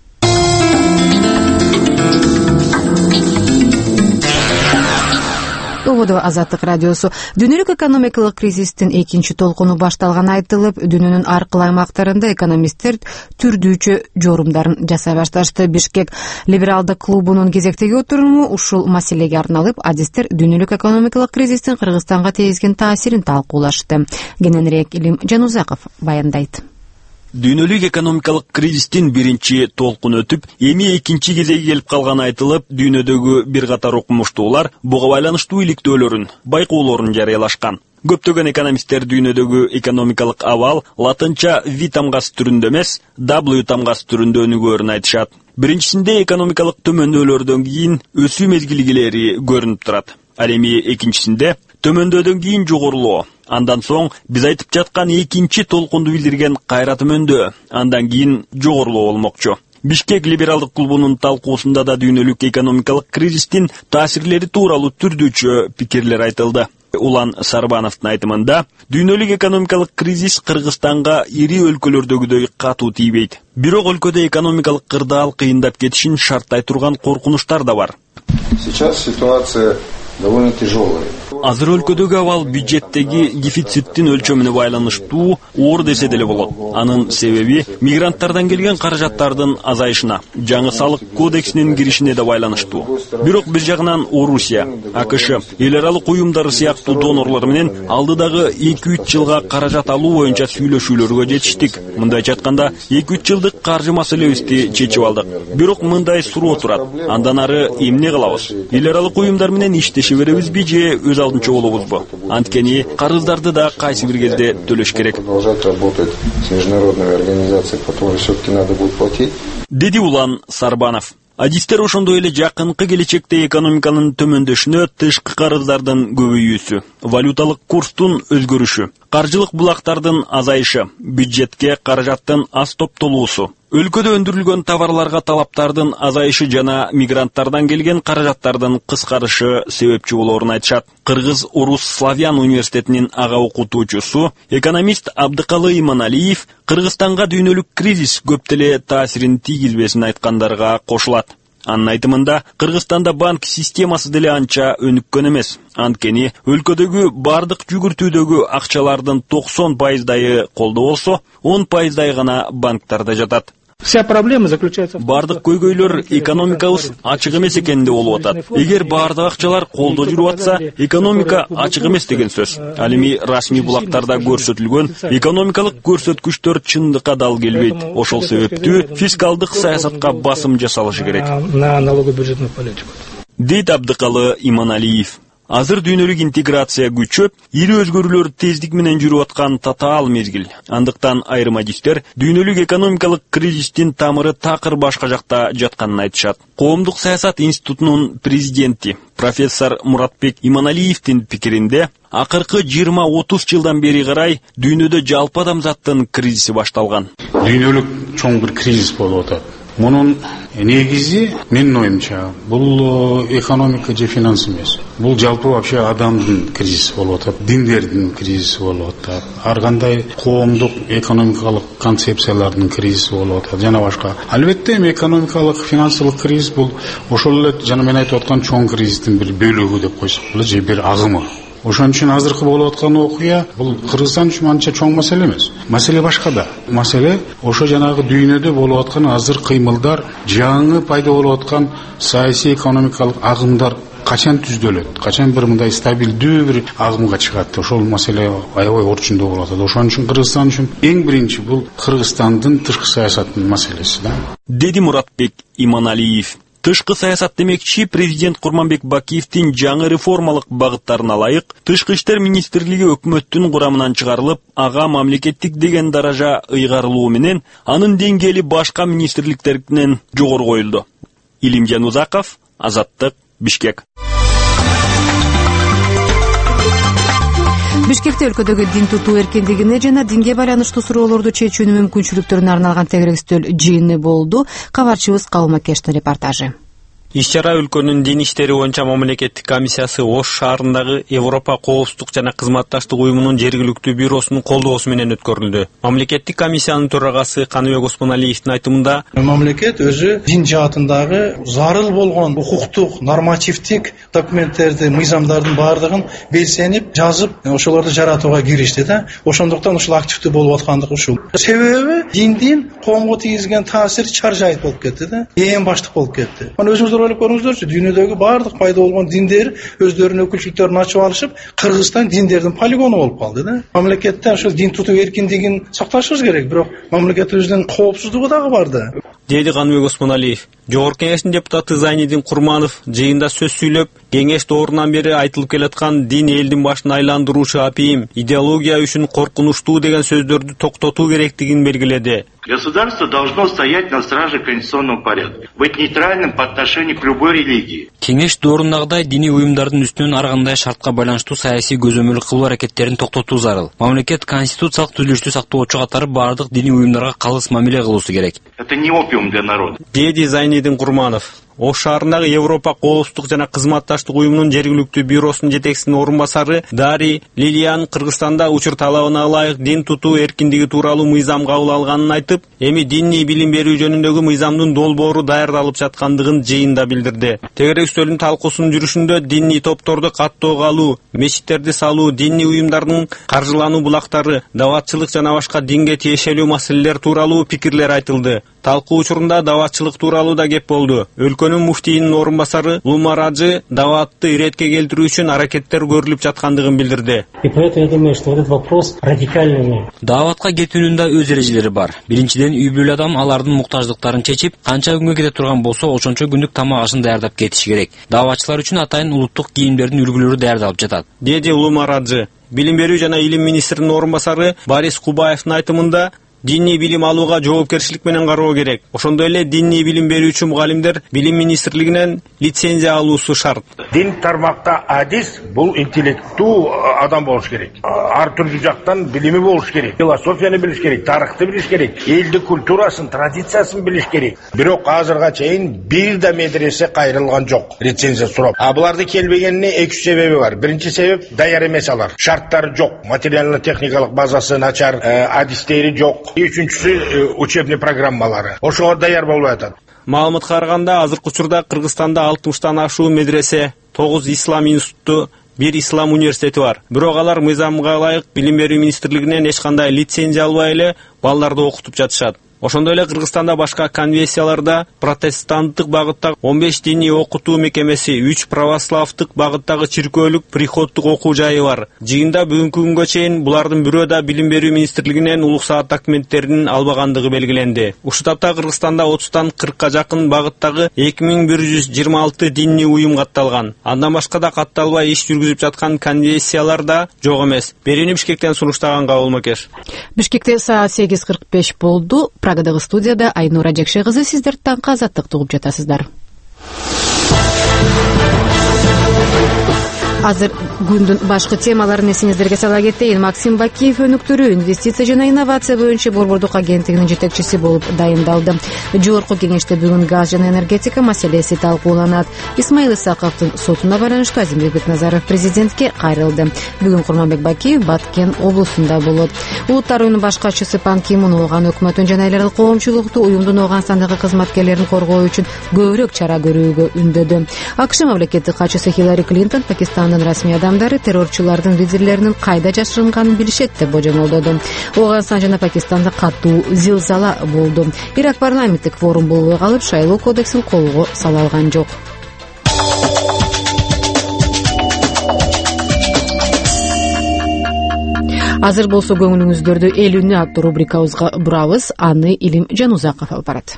Ободо Азаттык радиосу. Дүйнөлүк экономикалык кризистин экинчи толкуну башталганы айтылып, дүйнөнүн ар кыл аймактарында экономисттер түрдүүчө жорумдарын жасай башташты. Бишкек либералдык клубунун кезектеги отуруму ушул маселеге арналып, адистер дүйнөлүк экономикалык кризистин Кыргызстанга тийгизген таасирин талкуулашты. Кененирээк Илим Жанузаков баяндайт. Дүйнөлүк экономикалык кризистин биринчи толкун өтүп, эми экинчи кезеги келип калганы айтылып, дүйнөдөгү бир катар окумуштуулар буга байланыштуу иликтөөлөрүн, байкоолорун жарыялашкан. Көптөгөн экономисттер дүйнөдөгү экономикалык абал латынча V тамгасы түрүндө эмес, W тамгасы түрүндө өнүгөөрүн айтышат. Биринчисинде экономикалык төмөндөөлөрдөн кийин өсүү мезгилгилери көрүнүп турат. Ал эми экинчисинде төмөндөдөн кийин жогорулоо. Андан соң биз айтып жаткан экинчи толкунду билдирген кайра төмөндөө, андан кийин жогорулоо болмокчу. Бишкек либералдык клубунун талкуусунда да дүйнөлүк экономикалык кризистин таасирлери тууралуу түрдүүчө пикирлер айтылды. Улан Сарбановдун айтымында, дүйнөлүк экономикалык кризис Кыргызстанга ири өлкөлөрдөгүдөй катуу тийбейт. Бирок өлкөдө экономикалык кырдаал кыйындап кетишин шарттай турган коркунучтар да бар. Сейчас ситуация довольно тяжелые. Азыр өлкөдөгү абал бюджеттеги дефициттин өлчөмүнө байланыштуу оор десе деле болот. Анын себеби мигранттардан келген каражаттардын азайышына, жаңы салык кодексинин киришине да байланыштуу. Бирок бир жагынан Орусия, АКШ, эл аралык уюмдары сыяктуу донорлор менен алдыдагы 2-3 жылга каражат алуу боюнча сүйлөшүүлөргө жетиштик. Мындайча айтканда 2-3 жылдык каржы маселебизди чечип алдык. Бирок мындай суроо турат. Андан ары эмне кылабыз? Эл аралык уюмдар менен иштеше беребизби же өз алдынча болобузбу? Анткени карыздарды да кайсы бир кезде төлөш керек. Продолжать работать с международными организациями, которые все-таки надо будет платить. Деди Улан Сарбанов. Адистер ошондой эле жакынкы келечекте экономиканын төмөндөшүнө тышкы карыздардын көбөйүүсү, валюталык курстун өзгөрүшү, каржылык булактардын азайышы, бюджетке каражаттын аз топтолуусу, өлкөдө өндүрүлгөн товарларга талаптардын азайышы жана мигранттардан келген каражаттардын кыскарышы себепчи болоорун айтышат. Кыргыз Орус Славян университетинин ага окутуучусу, экономист Абдыкалы Иманалиев Кыргызстанга дүйнөлүк кризис көп деле таасирин тийгизбесин айткандарга кошулат. Анын айтымында, Кыргызстанда банк системасы деле анча өнүккөн эмес. Анткени өлкөдөгү бардык жүгүртүүдөгү акчалардын 90% колдо болсо, 10% гана банктарда жатат. Вся проблема заключается в бардык көйгөйлөр экономикабыз ачык эмес экенинде болуп атат. Эгер бардык акчалар колдо жүрүп атса, экономика ачык эмес деген сөз. Ал эми расмий булактарда көрсөтүлгөн экономикалык көрсөткүчтөр чындыкка дал келбейт. Ошол себептүү фискалдык саясатка басым жасалышы керек. На налого-бюджетную политику. Дейт Абдыкалы Иманалиев. Азыр дүйнөлүк интеграция күчөп, ири өзгөрүүлөр тездик менен жүрүп аткан татаал мезгил. Андыктан айрым адистер дүйнөлүк экономикалык кризистин тамыры такыр башка жакта жатканын айтышат. Коомдук саясат институтунун президенти профессор Муратбек Иманалиевдин пикиринде, акыркы 20-30 жылдан бери карай дүйнөдө жалпы адамзаттын кризиси башталган. Дүйнөлүк чоң бир кризис болуп атат. Мунун негизи менин оюмча бул экономика же финанс эмес. Бул жалпы вообще адамдын кризиси болуп атат, диндердин кризиси болуп атат, ар кандай коомдук экономикалык концепциялардын кризиси болуп атат жана башка. Албетте эми экономикалык, финансылык кризис бул ошол эле жана мен айтып аткан чоң кризистин бир бөлүгү деп койсок болот, же бир агымы. Ошон үчүн азыркы болуп аткан окуя бул Кыргызстан үчүн анча чоң маселе эмес. Маселе башкада. Маселе ошо жанагы дүйнөдө болуп аткан азыр кыймылдар, жаңы пайда болуп аткан саясий экономикалык агымдар качан түздөлөт, качан бир мындай стабилдүү бир агымга чыгат. Ошол маселе аябай орчундуу болуп атат. Ошон үчүн Кыргызстан үчүн эң биринчи бул Кыргызстандын тышкы саясатынын маселеси да. Деди Муратбек Иманалиев. Тышкы саясат демекчи президент Курманбек Бакиевдин жаңы реформалык багыттарына ылайык Тышкы иштер министрлиги өкмөттүн курамынан чыгарылып, ага мамлекеттик деген даража ыйгарылуу менен анын деңгээли башка министрликтерден жогору коюлду. Илимжан Узаков, Азаттык, Бишкек. Бишкекте өлкөдөгү дин тутуу эркиндигине жана динге байланыштуу суроолорду чечүүнүн мүмкүнчүлүктөрүнө арналган тегерестөл жыйыны болду. Кабарчыбыз Калыма Кештин репортажы. Иш-чара өлкөнүн дин иштери боюнча мамлекеттик комиссиясы Ош шаарындагы Европа коопсуздук жана кызматташтык уюмунун жергиликтүү бюросунун колдоосу менен өткөрүлдү. Мамлекеттик комиссиянын төрагасы Каныбек Осмоналиевдин айтымында, мамлекет өзү дин жаатындагы зарыл болгон укуктук, нормативдик документтерди, мыйзамдардын баардыгын белсенип, жазып, ошолорду жаратууга киришти да. Ошондуктан ушул активдүү болуп аткандыгы ушул. Себеби диндин коомго тийгизген таасири чаржайыт болуп кетти да. Эң баштык болуп кетти. Мына өзүңүздөр ойлоп көрүңүздөрчү, дүйнөдөгү баардык пайда болгон диндер өздөрүнүн өкүлчүлүктөрүн ачып алышып, Кыргызстан диндердин полигону болуп калды да. Мамлекеттен ошол дин тутуу эркиндигин сакташыбыз керек, бирок мамлекетибиздин коопсуздугу дагы бар да. Деди Каныбек Осмоналиев. Жогорку кеңештин депутаты Зайнидин Курманов жыйында сөз сүйлөп, кеңеш доорунан бери айтылып келаткан дин элдин башын айландыруучу апийим, идеология үчүн коркунучтуу деген сөздөрдү токтотуу керектигин белгиледи. Государство должно стоять на страже конституционного порядка, быть нейтральным по отношению к любой религии. Кеңеш доорунагыдай диний уюмдардын үстүнөн ар кандай шартка байланыштуу саясий көзөмөл кылуу аракеттерин токтотуу зарыл. Мамлекет конституциялык түзүлүштү сактоочу катары бардык диний уюмдарга калыс мамиле кылуусу керек. Это не опиум для народа. Деди Зайнидин Курманов. Ош шаарындагы Европа коопсуздук жана кызматташтык уюмунун жергиликтүү бюросунун жетекчисинин орун басары Дари Лилиан Кыргызстанда учур талабына ылайык дин тутуу эркиндиги тууралуу мыйзам кабыл алганын айтып, эми диний билим берүү жөнүндөгү мыйзамдын долбоору даярдалып жаткандыгын жыйында билдирди. Тегерек үстөлдүн талкуусунун жүрүшүндө диний топторду каттоого алуу, мечиттерди салуу, диний уюмдардын каржылануу булактары, даватчылык жана башка динге тиешелүү маселелер тууралуу пикирлер айтылды. Талкуу учурунда даватчылык тууралуу да кеп болду. Өлкөнүн муфтийинин орун басары Лумаражы даватты иретке келтирүү үчүн аракеттер көрүлүп жаткандыгын билдирди. И поэтому я думаю, что этот вопрос радикальный. Даватка кетүүнүн да өз эрежелери бар. Биринчиден, үй бүлө адам алардын муктаждыктарын чечип, канча күнгө кете турган болсо, ошончо күндүк тамак ашын даярдап кетиши керек. Даватчылар үчүн атайын улуттук кийимдердин үлгүлөрү даярдалып жатат, деди Лумаражы. Билим берүү жана илим министринин орун басары Борис Кубаевдин айтымында, диний билим алууга жоопкерчилик менен кароо керек. Ошондой эле диний билим берүүчү мугалимдер билим министрлигинен лицензия алуусу шарт. Дин тармакта адис бул интеллектуу адам болуш керек. Ар түрдүү жактан билими болуш керек. Философияны билиш керек, тарыхты билиш керек, элдин культурасын, традициясын билиш керек. Бирок азырга чейин бир да медресе кайрылган жок лицензия сурап. Буларды келбегенине 2 себеби бар. Биринчи себеп даяр эмес алар. Шарттары жок, материально-техникалык базасы начар, адистери жок. Үчүнчүсү учебный программалары. Ошого даяр болбой атат. Маалыматка караганда азыркы учурда Кыргызстанда 60тан ашуу медресе, 9 ислам институту, 1 ислам университети бар. Бирок алар мыйзамга ылайык билим берүү министрлигинен эч кандай лицензия албай эле балдарды окутуп жатышат. Ошондой эле Кыргызстанда башка конфессияларда протестанттык багыттагы 15 диний окутуу мекемеси, 3 православдык багыттагы чиркөөлүк приходтук окуу жайы бар. Жыйында бүгүнкү күнгө чейин булардын бирөө да билим берүү министрлигинен улуксаат документтерин албагандыгы белгиленди. Ушул тапта Кыргызстанда 30тан 40ка жакын багыттагы 2126 диний уюм катталган. Андан башка да катталбай иш жүргүзүп жаткан конфессиялар да жок эмес. Берүүнү Бишкектен сунуштаган Кабыл Макеш. Бишкекте саат 8:45 болду. Прагадагы студияда Айнура Жекше кызы, сиздер таңкы азаттык тугуп жатасыздар. Азыр күндүн башкы темаларын эсиңиздерге сала кетейин. Максим Бакиев өнүктүрүү, инвестиция жана инновация боюнча Борбордук агенттигинин жетекчиси болуп дайындалды. Жогорку кеңеште бүгүн газ жана энергетика маселеси талкууланат. Исмаил Исаковдун сотуна байланыштуу Азимбек Бекназаров президентке кайрылды. Бүгүн Курманбек Бакиев Баткен облусунда болот. Улуттар уюмунун башкачысы Пан Ки Мун Ооган өкмөтүн жана эл аралык коомчулукту уюмдун Оогандагы кызматкерлерин коргоо үчүн көбүрөөк чара көрүүгө үндөдү. АКШ мамлекеттик катчысы Хиллари Клинтон Пакистандын расмий адамдары террорчулардын лидерлеринин кайда жашырынганын билишет деп божомолдоду. Оогандстан жана Пакистанда катуу зилзала болду. Ирак парламенттик форум болбой калып, шайлоо кодексин колго сала алган жок. Азыр болсо көңүлүңүздөрдү эл үнү аттуу рубрикабызга бурабыз. Аны Илим Жанузаков алып барат.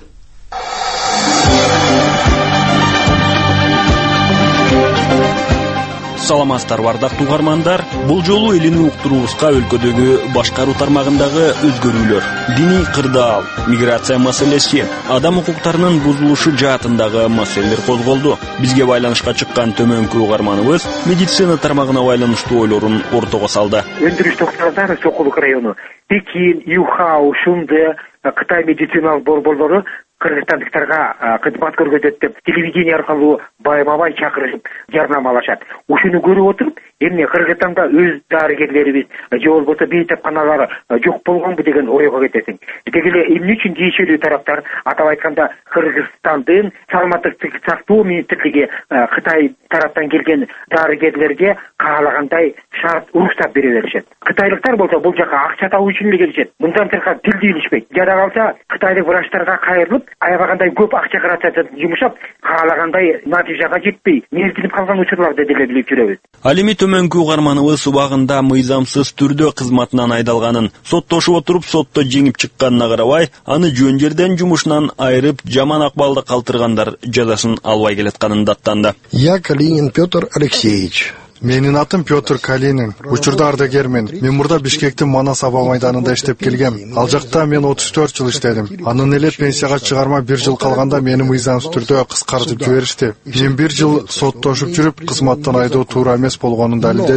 Саламатсыздар бардактуу угармандар. Бул жолу элини уктуруубузга өлкөдөгү башкаруу тармагындагы өзгөрүүлөр, диний кырдаал, миграция маселеси, адам укуктарынын бузулушу жаатындагы маселелер козголду. Бизге байланышка чыккан төмөнкү угарманыбыз медицина тармагына байланыштуу ойлорун ортого салды. Өндүрүш токтогундагы Сокулук району, Пекин, Юхау, Шунде, Кытай медициналык борборлору кыргызстандыктарга кызмат көрсөтөт деп телевидение аркылуу байма-бай чакырышып жарнамалашат. Ушуну көрүп отуруп, эмне Кыргызстанда өз дарыгерлерибиз же болбосо бейтапканалар жок болгонбу деген ойго кетесиң. Деги эле эмне үчүн тиешелүү тараптар, атап айтканда Кыргызстандын саламаттык сактоо министрлиги Кытай тараптан келген дарыгерлерге каалагандай шарт уруксат бере беришет. Кытайлыктар болсо бул жака акча табуу үчүн эле келишет. Мындан тышкары тилди билишпейт. Жада калса кытайлык врачтарга кайрылып, аябагандай көп акча каражатын жумшап, каалагандай натыйжага жетпей, мезгилип калган учурларды деле билип жүрөбүз. Ал эми төмөнкү угарманыбыз убагында мыйзамсыз түрдө кызматынан айдалганын, соттошуп отуруп сотто жеңип чыкканына карабай, аны жөн жерден жумушунан айырып, жаман акыбалда калтыргандар жазасын албай келатканын даттанды. Я Калинин Петр Алексеевич. Менин атым Петр Калинин. Учурда ардагермин. Мен мурда Бишкектин Манас аба майданында иштеп келгем. Ал жакта мен 34 жыл иштедим. Анын эле пенсияга чыгарма 1 жыл калганда мени мыйзамсыз түрдө кыскартып жиберишти. Мен 1 жыл соттошуп жүрүп, кызматтан айдоо туура эмес болгонун далилдедим.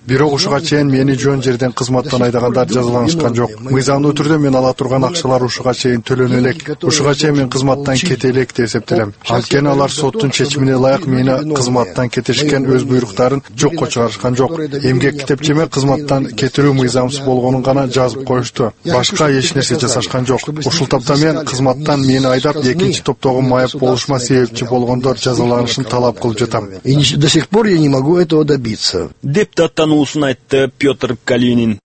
Бирок ушуга чейин мени жөн жерден кызматтан айдагандар жазаланышкан жок. Мыйзамдуу түрдө мен ала турган акчалар ушуга чейин төлөнө элек. Ушуга чейин мен кызматтан кете элек деп эсептелем. Анткени алар соттун чечимине ылайык мени кызматтан кетишкен өз буйруктарын жокко чыгарышкан жок. Эмгек китепчеме кызматтан кетирүү мыйзамсыз болгонун гана жазып коюшту. Башка эч нерсе жасашкан жок. Ушул тапта мен кызматтан мени айдап экинчи топтогу майып болушума себепчи болгондор жазаланышын талап кылып жатам. И до сих пор я не могу этого добиться. Деп таттануусун айтты Петр Калинин.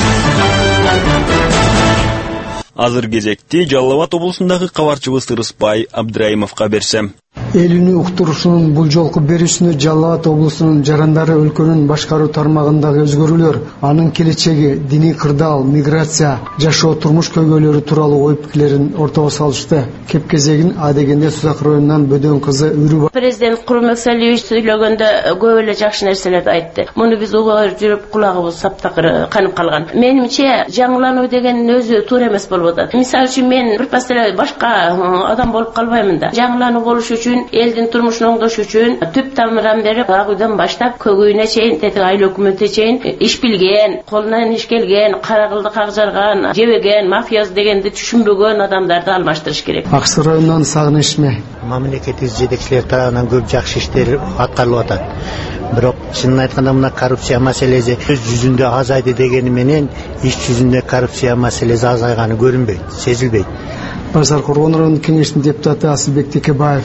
Азыр кезекти Жалал Абад облусундагы кабарчыбыз Ырыспай Абдраимовго берсем. Элүүнү уктурушунун бул жолку берүүсүнө Жалал Абад облусунун жарандары өлкөнүн башкаруу тармагындагы өзгөрүүлөр, анын келечеги, диний кырдаал, миграция, жашоо турмуш көйгөйлөрү тууралуу ой пикирлерин ортого салышты. Кеп кезегин адегенде Сузак районунан Бөдөн кызы Үрү. Президент Курмек Салиевич сүйлөгөндө көп эле жакшы нерселерди айтты. Муну биз угуп жүрүп кулагыбыз саптакыр канып калган. Менимче жаңылануу деген өзү туура эмес болуп атат. Мисалы үчүн мен бир пастеле башка адам болуп калбаймын да. Жаңылануу болуш үчүн, элдин турмушун оңдош үчүн түп тамыран берип ак үйдөн баштап көгүйүнө чейин, тетиги айыл өкмөтүнө чейин иш билген, колунан иш келген, кара кылды кагжарган, жебеген, мафияз дегенди түшүнбөгөн адамдарды алмаштырыш керек. Аксы районунан Сагыныч Ме. Мамлекеттик жетекчилер тарабынан көп жакшы иштер аткарылып атат. Бирок чынын айтканда мына коррупция маселеси өз жүзүндө азайды дегени менен иш жүзүндө коррупция маселеси азайганы көрүнбөйт, сезилбейт. Базар Коргон районунун кеңештин депутаты Асылбек Текебаев.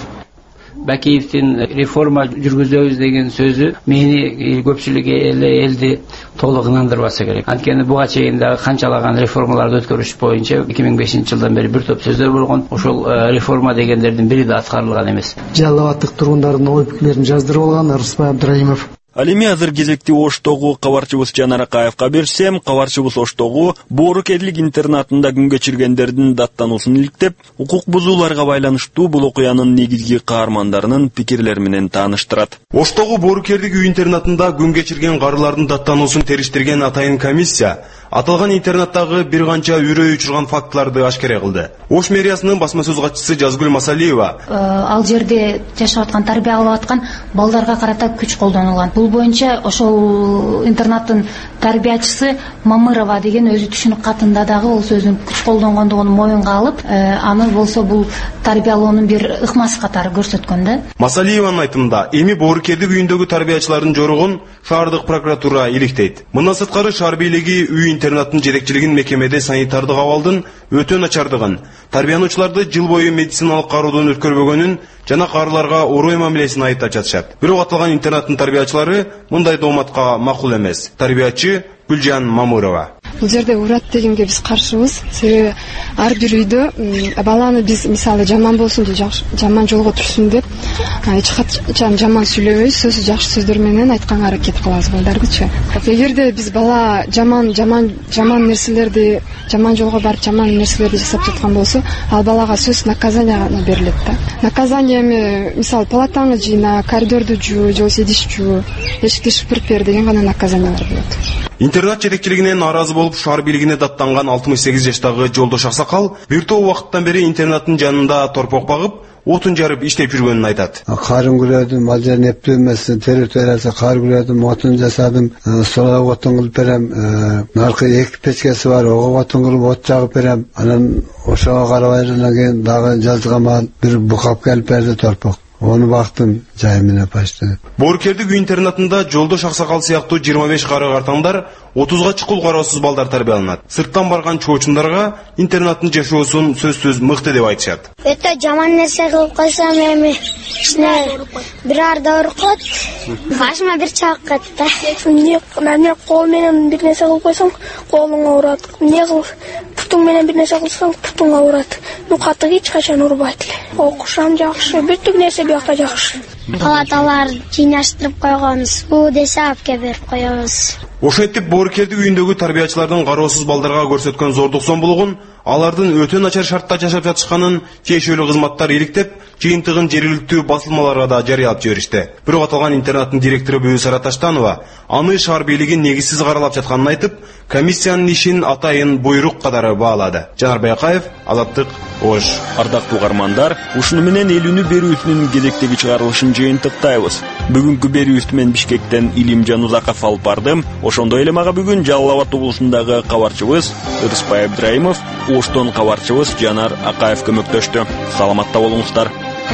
Бакиевдин реформа жүргүзөбүз деген сөзү мени көпчүлүк элди толук ынандырбаса керек. Анткени буга чейин дагы канчалаган реформаларды өткөрүш боюнча 2005-жылдан бери бир топ сөздөр болгон. Ошол реформа дегендердин бири да аткарылган эмес. Жалал Абадтык тургундардын ой пикирлерин жаздырып алган Ырыспай Абдраимов. Ал эми азыр кезекти Оштогу кабарчыбыз Жанар Акаевга берсем, кабарчыбыз Оштогу боорукерлик интернатында күн кечиргендердин даттануусун иликтеп, укук бузууларга байланыштуу бул окуянын негизги каармандарынын пикирлери менен тааныштырат. Оштогу боорукерлик үй интернатында күн кечирген карылардын даттануусун териштирген атайын комиссия аталган интернаттагы бир канча үрөй учурган фактыларды ашкере кылды. Ош мэриясынын басма сөз катчысы Жазгүл Масалиева ал жерде жашап аткан, тарбия алып аткан балдарга карата күч колдонулган. Бул боюнча ошол интернаттын тарбиячысы Мамырова деген өзү түшүнүк катында дагы ол сөзүн күч колдонгондугун моюнга алып, аны болсо бул тарбиялоонун бир ыкмасы катары көрсөткөн да. Масалиеванын айтымында, эми боорукерлик үйүндөгү тарбиячылардын жоругун шаардык прокуратура иликтейт. Мындан сырткары шаар бийлиги үй интернаттын жетекчилигин мекемеде санитардык абалдын өтө начардыгын, тарбиянуучуларды жыл бою медициналык кароодон өткөрбөгөнүн жана карыларга орой мамилесин айыптап жатышат. Бирок аталган интернаттын тарбиячылары мындай дооматка макул эмес. Тарбиячы Гүлжан Мамурова. Бул жерде урат дегенге биз каршыбыз. Себеби ар бир үйдө баланы биз мисалы жаман болсун деп, жаман жолго турсун деп эч качан жаман сүйлөбөйбүз, сөзсүз жакшы сөздөр менен айтканга аракет кылабыз балдардычы. Эгерде биз бала жаман нерселерди, жаман жолго барып жаман нерселерди жасап жаткан болсо, ал балага сөзсүз наказание берилет да. Наказание мисалы палатаңы жыйна, коридорду жуу, же идиш жуу, эшикти шыпырып бер деген гана наказаниялар болот. Интернат жетекчилигинен наразы болуп шаар бийлигине даттанган 68 жаштагы Жолдош Аксакал бир топ убакыттан бери интернаттын жанында торпок багып, отун жарып иштеп жүргөнүн айтат. Карын күрөдүм, мал жерин эптемесин, территориясы кар күрөдүм, отун жасадым, солого отун кылып берем, наркы 2 печкеси бар, ого отун кылып от жагып берем. Анан ошого карабай эле дагы жазгама бир букап келип берди торпок. Onu baktım cayımına başladı. Боорукерлик үй интернатында Жолдош Аксакал сыяктуу 25 кары картаңдар 30га чыкул кароосуз балдар тарбияланат. Сырттан барган чоочундарга интернаттын жашоосун сөзсүз мыкты деп айтышат. Өтө жаман нерсе кылып койсом эми ичине бир арда уркот, башыма бир чак кетти. Эмне кол менен бир нерсе кылып койсоң, колуңа урат. Эмне кыл, путуң менен бир нерсе кылсаң, путуңа урат. Катык эч качан урбайт эле. Окушам жакшы, бүттүк нерсе биякта жакшы. Палаталар жыйнаштырып койгон, суу десе алып келип берип коебуз. Ошентип боорукерлик үйүндөгү тарбиячылардын кароосуз балдарга көрсөткөн зордук зомбулугун, алардын өтө начар шартта жашап жатышканын тиешелүү кызматтар иликтеп, жыйынтыгын жергиликтүү басылмаларга да жарыялап жиберишти. Бирок аталган интернаттын директору Бүбү Сараташтанова аны шаар бийлиги негизсиз каралап жатканын айтып, комиссиянын ишин атайын буйрук катары баалады. Жанар Байкаев, Азаттык, Ош. Ардактуу угармандар, ушуну менен элүүнү берүүсүнүн кезектеги чыгарылышын жыйынтыктайбыз. Бүгүнкү берүүбүздү мен Бишкектен Илимжан Узаков алып бардым. Ошондой эле мага бүгүн Жалал Абад облусундагы кабарчыбыз Рыспай Абдрайымов, Оштон кабарчыбыз Жанар Акаев көмөктөштү. Саламатта болуңуздар.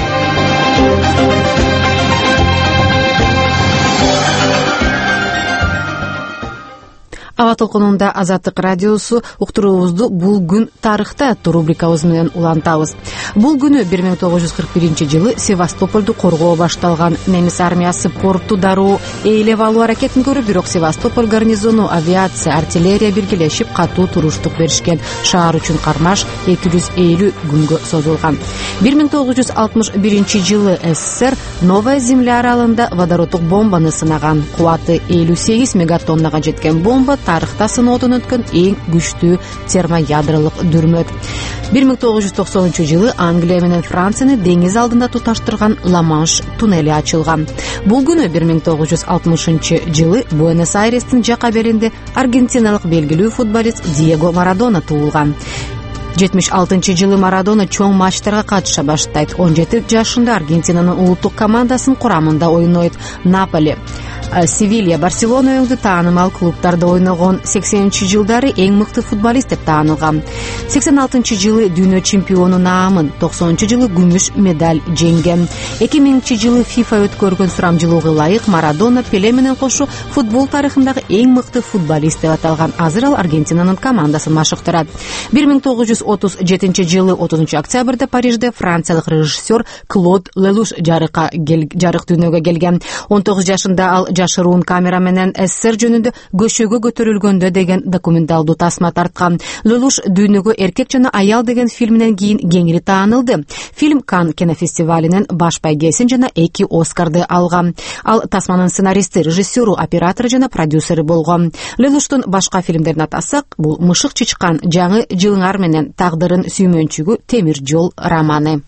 Аба толкунунда Азаттык радиосу уктуруубузду бул күн тарыхта рубрикабыз менен улантабыз. Бул күнү 1941-жылы Севастополду коргоо башталган. Немис армиясы порту дароо ээлеп алуу аракетин көрүп, бирок Севастополь гарнизону, авиация, артиллерия биргелешип катуу туруштук беришкен. Шаар үчүн кармаш 250 күнгө созулган. 1961-жылы СССР Новая Земля аралында водороддук бомбаны сынаган. Кубаты 58 мегатоннага жеткен бомба тарыхта сыноодон өткөн эң күчтүү термоядролук дүрмөк. 1990-жылы Англия менен Францияны деңиз алдында туташтырган Ла-Манш туннели ачылган. Бул күнү 1960-жылы Буэнос-Айрестин жака беринде аргентиналык белгилүү футболист Диего Марадона туулган. 76-жылы Марадона чоң матчтарга катыша баштайт. 17 жашында Аргентинанын улуттук командасынын курамында ойнойт. Наполи, Севилья, Барселона өңдү таанымал клубтарда ойногон. 80-жылдары эң мыкты футболист деп таанылган. 86-жылы дүйнө чемпиону наамын, 90-жылы күмүш медаль жеңген. 2000-жылы FIFA өткөргөн сурамжылууга ылайык Марадона Пеле менен кошу футбол тарыхындагы эң мыкты футболист деп аталган. Азыр ал Аргентинанын командасын машыктырат. 1937-жылы 30 октябрда Парижде франциялык режиссер Клод Лелуш жарык дүйнөгө келген. 19 жашында ал жашыруун камера менен СССР жөнүндө көчөгө көтөрүлгөндө деген документалдуу тасма тарткан. Лелуш дүйнөгө эркек жана аял деген фильминен кийин кеңири таанылды. Фильм Канн кинофестивалинен баш байгесин жана 2 Оскарды алган. Ал тасманын сценаристи, режиссеру, оператору жана продюсери болгон. Лелуштун башка фильмдерин атасак, бул Мышык чычкан, Жаңы жылыңар менен Тагдырын сүймөнчүгү, Темир жол романы.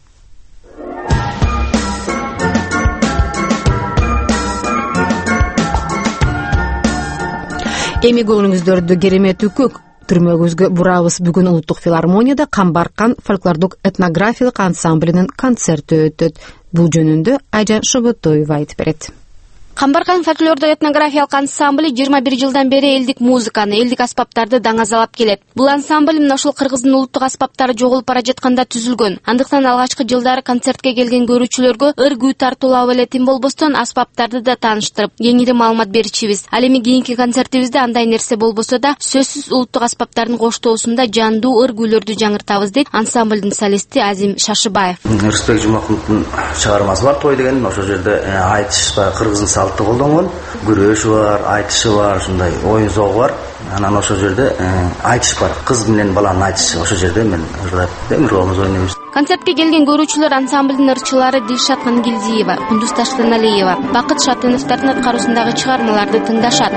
Эми көңүлүңүздөрдү керемет үкөк түрмөгүзгө бурабыз. Бүгүн Улуттук филармонияда Камбаркан фольклордук этнографиялык ансамблинин концерти өтөт. Бул жөнүндө Айжан Шоботоева айтып берет. Камбаркан фольклордук этнографиялык ансамбли 21 жылдан бери элдик музыканы, элдик аспаптарды даңазалап келет. Бул ансамбль мына ушул кыргыздын улуттук аспаптары жоголуп бара жатканда түзүлгөн. Андыктан алгачкы жылдары концертке келген көрүүчүлөргө ыр күү тартуулап элетин болбостон аспаптарды да тааныштырып, кеңири маалымат беричибиз. Ал эми кийинки концертибизде андай нерсе болбосо да, сөзсүз улуттук аспаптардын коштоосунда жандуу ыр күүлөрдү жаңыртабыз дейт ансамблдын солисти Азим Шашыбаев. Рысбек Жумакуловдун чыгармасы бар, той деген. Ошол жерде айтыш бар, кыргыздын салты колдонгон, күрөш бар, айтышы бар, ушундай оюн зоогу бар. Анан ошол жерде айтыш бар, кыз менен баланын айтышы. Ошол жерде мен демиргоомуз ойнойбуз. Концертке келген көрүүчүлөр ансамблдын ырчылары Дилшат Мангелдиева, Кундуз Таштаналиева, Бакыт Шатыновдордун аткаруусундагы чыгармаларды тыңдашат.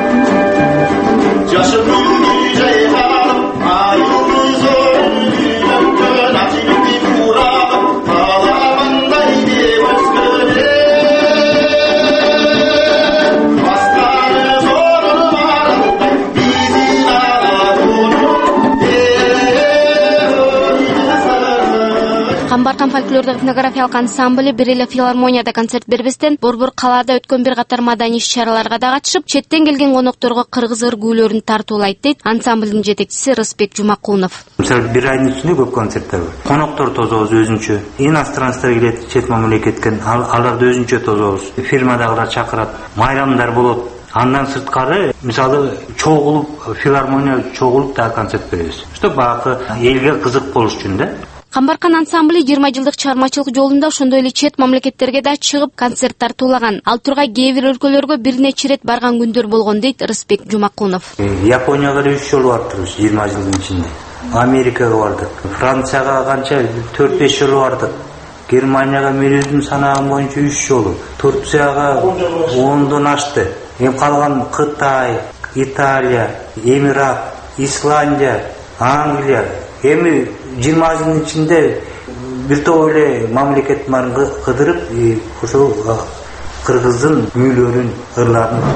Камбаркан фольклордук этнографиялык ансамбли бир эле филармонияда концерт бербестен, борбор калаада өткөн бир катар маданий иш-чараларга да катышып, четтен келген конокторго кыргыз ыр күүлөрүн тартуулайт дейт ансамблдын жетекчиси Рыспек Жумакулов. Мисалы бир айдын ичинде көп концерттер бар. Коноктор тозобуз өзүнчө. Иностранцтар келет, чет мамлекеттен, аларды өзүнчө тозобуз. Фирмадагылар чакырат, майрамдар болот. Андан сырткары, мисалы, чогулуп, филармония чогулуп да концерт беребиз. Што багы элге кызык болуш үчүн да. Камбаркан ансамбли 20 жылдык чыгармачылык жолунда ошондой эле чет мамлекеттерге да чыгып концерт тартуулаган. Ал тургай кээ бир өлкөлөргө бир нече ирет барган күндөр болгон дейт Рыспек Жумакулов. Японияга 3 жолу бардык 20 жылдын ичинде. Америкага бардык. Францияга канча 4-5 жолу бардык. Германияга мен өзүм санаган боюнча 3 жолу. Турцияга 10дон ашты. Эми калган Кытай, Италия, Эмират, Исландия, Англия. Эми 20 жылдын ичинде бир топ эле мамлекет барын кыдырып, ошол кыргыздын күүлөрүн, ырларын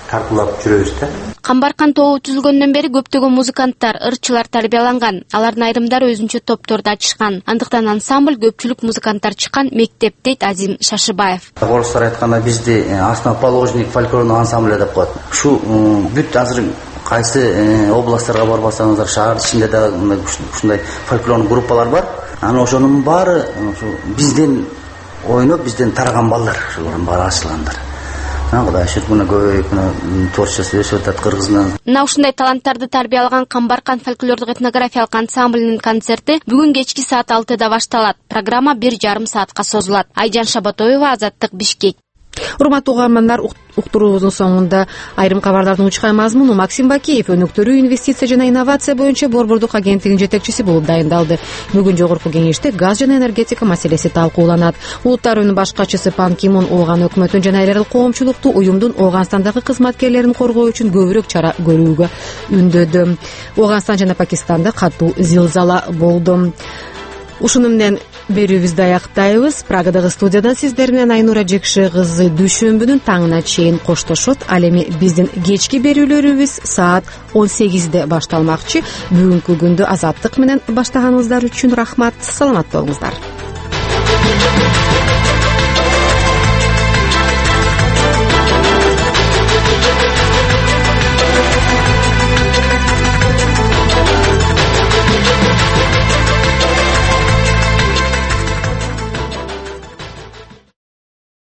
тартуулап жүрөбүз да. Камбаркан тобу түзүлгөндөн бери көптөгөн музыканттар, ырчылар тарбияланган. Алардын айрымдары өзүнчө топторду ачышкан. Андыктан ансамбль көпчүлүк музыканттар чыккан мектеп дейт Азим Шашыбаев. Орустар айтканда бизди основоположник фольклорный ансамбль деп коет. Ушу бүт азыр кайсы областтарга барбасаңыздар, шаар ичинде да ушундай фольклорный группалар бар. Анан ошонун баары бизден ойноп, бизден тараган балдар, ошолордун баары ачылгандар. Кудай шүт муну көбөйүп, творчество өсүп атат Кыргыздан. Мына ушундай таланттарды тарбиялаган Камбаркан фольклордук этнографиялык концерттин концерти бүгүн кечки саат 6-да башталат. Программа 1,5 саатка созулат. Айжан Шабатоева, Азаттык, Бишкек. Урматтуу угармандар, уктуруубуздун соңунда айрым кабарлардын учкай мазмуну Максим Бакиев өнүктүрүү, инвестиция жана инновация боюнча Борбордук агенттигинин жетекчиси болуп дайындалды. Бүгүн жогорку кеңеште газ жана энергетика маселеси талкууланат. Улуттар уюмунун башкачысы Пан Ки Мун Ооган өкмөтүн жана эл аралык коомчулукту уюмдун Ооганстандагы кызматкерлерин коргоо үчүн көбүрөөк чара көрүүгө үндөдү. Ооганстан жана Пакистанда катуу зилзала болду. Ушуну менен берүүбүздү аяктайбыз. Прагадагы студиядан сиздер менен Айнура Жекши кызы дүйшөмбүнүн таңына чейин коштошот. Ал эми биздин кечки берүүлөрүбүз саат 18-де башталмакчы. Бүгүнкү күндү Азаттык менен баштаганыңыздар үчүн рахмат. Саламат болуңуздар.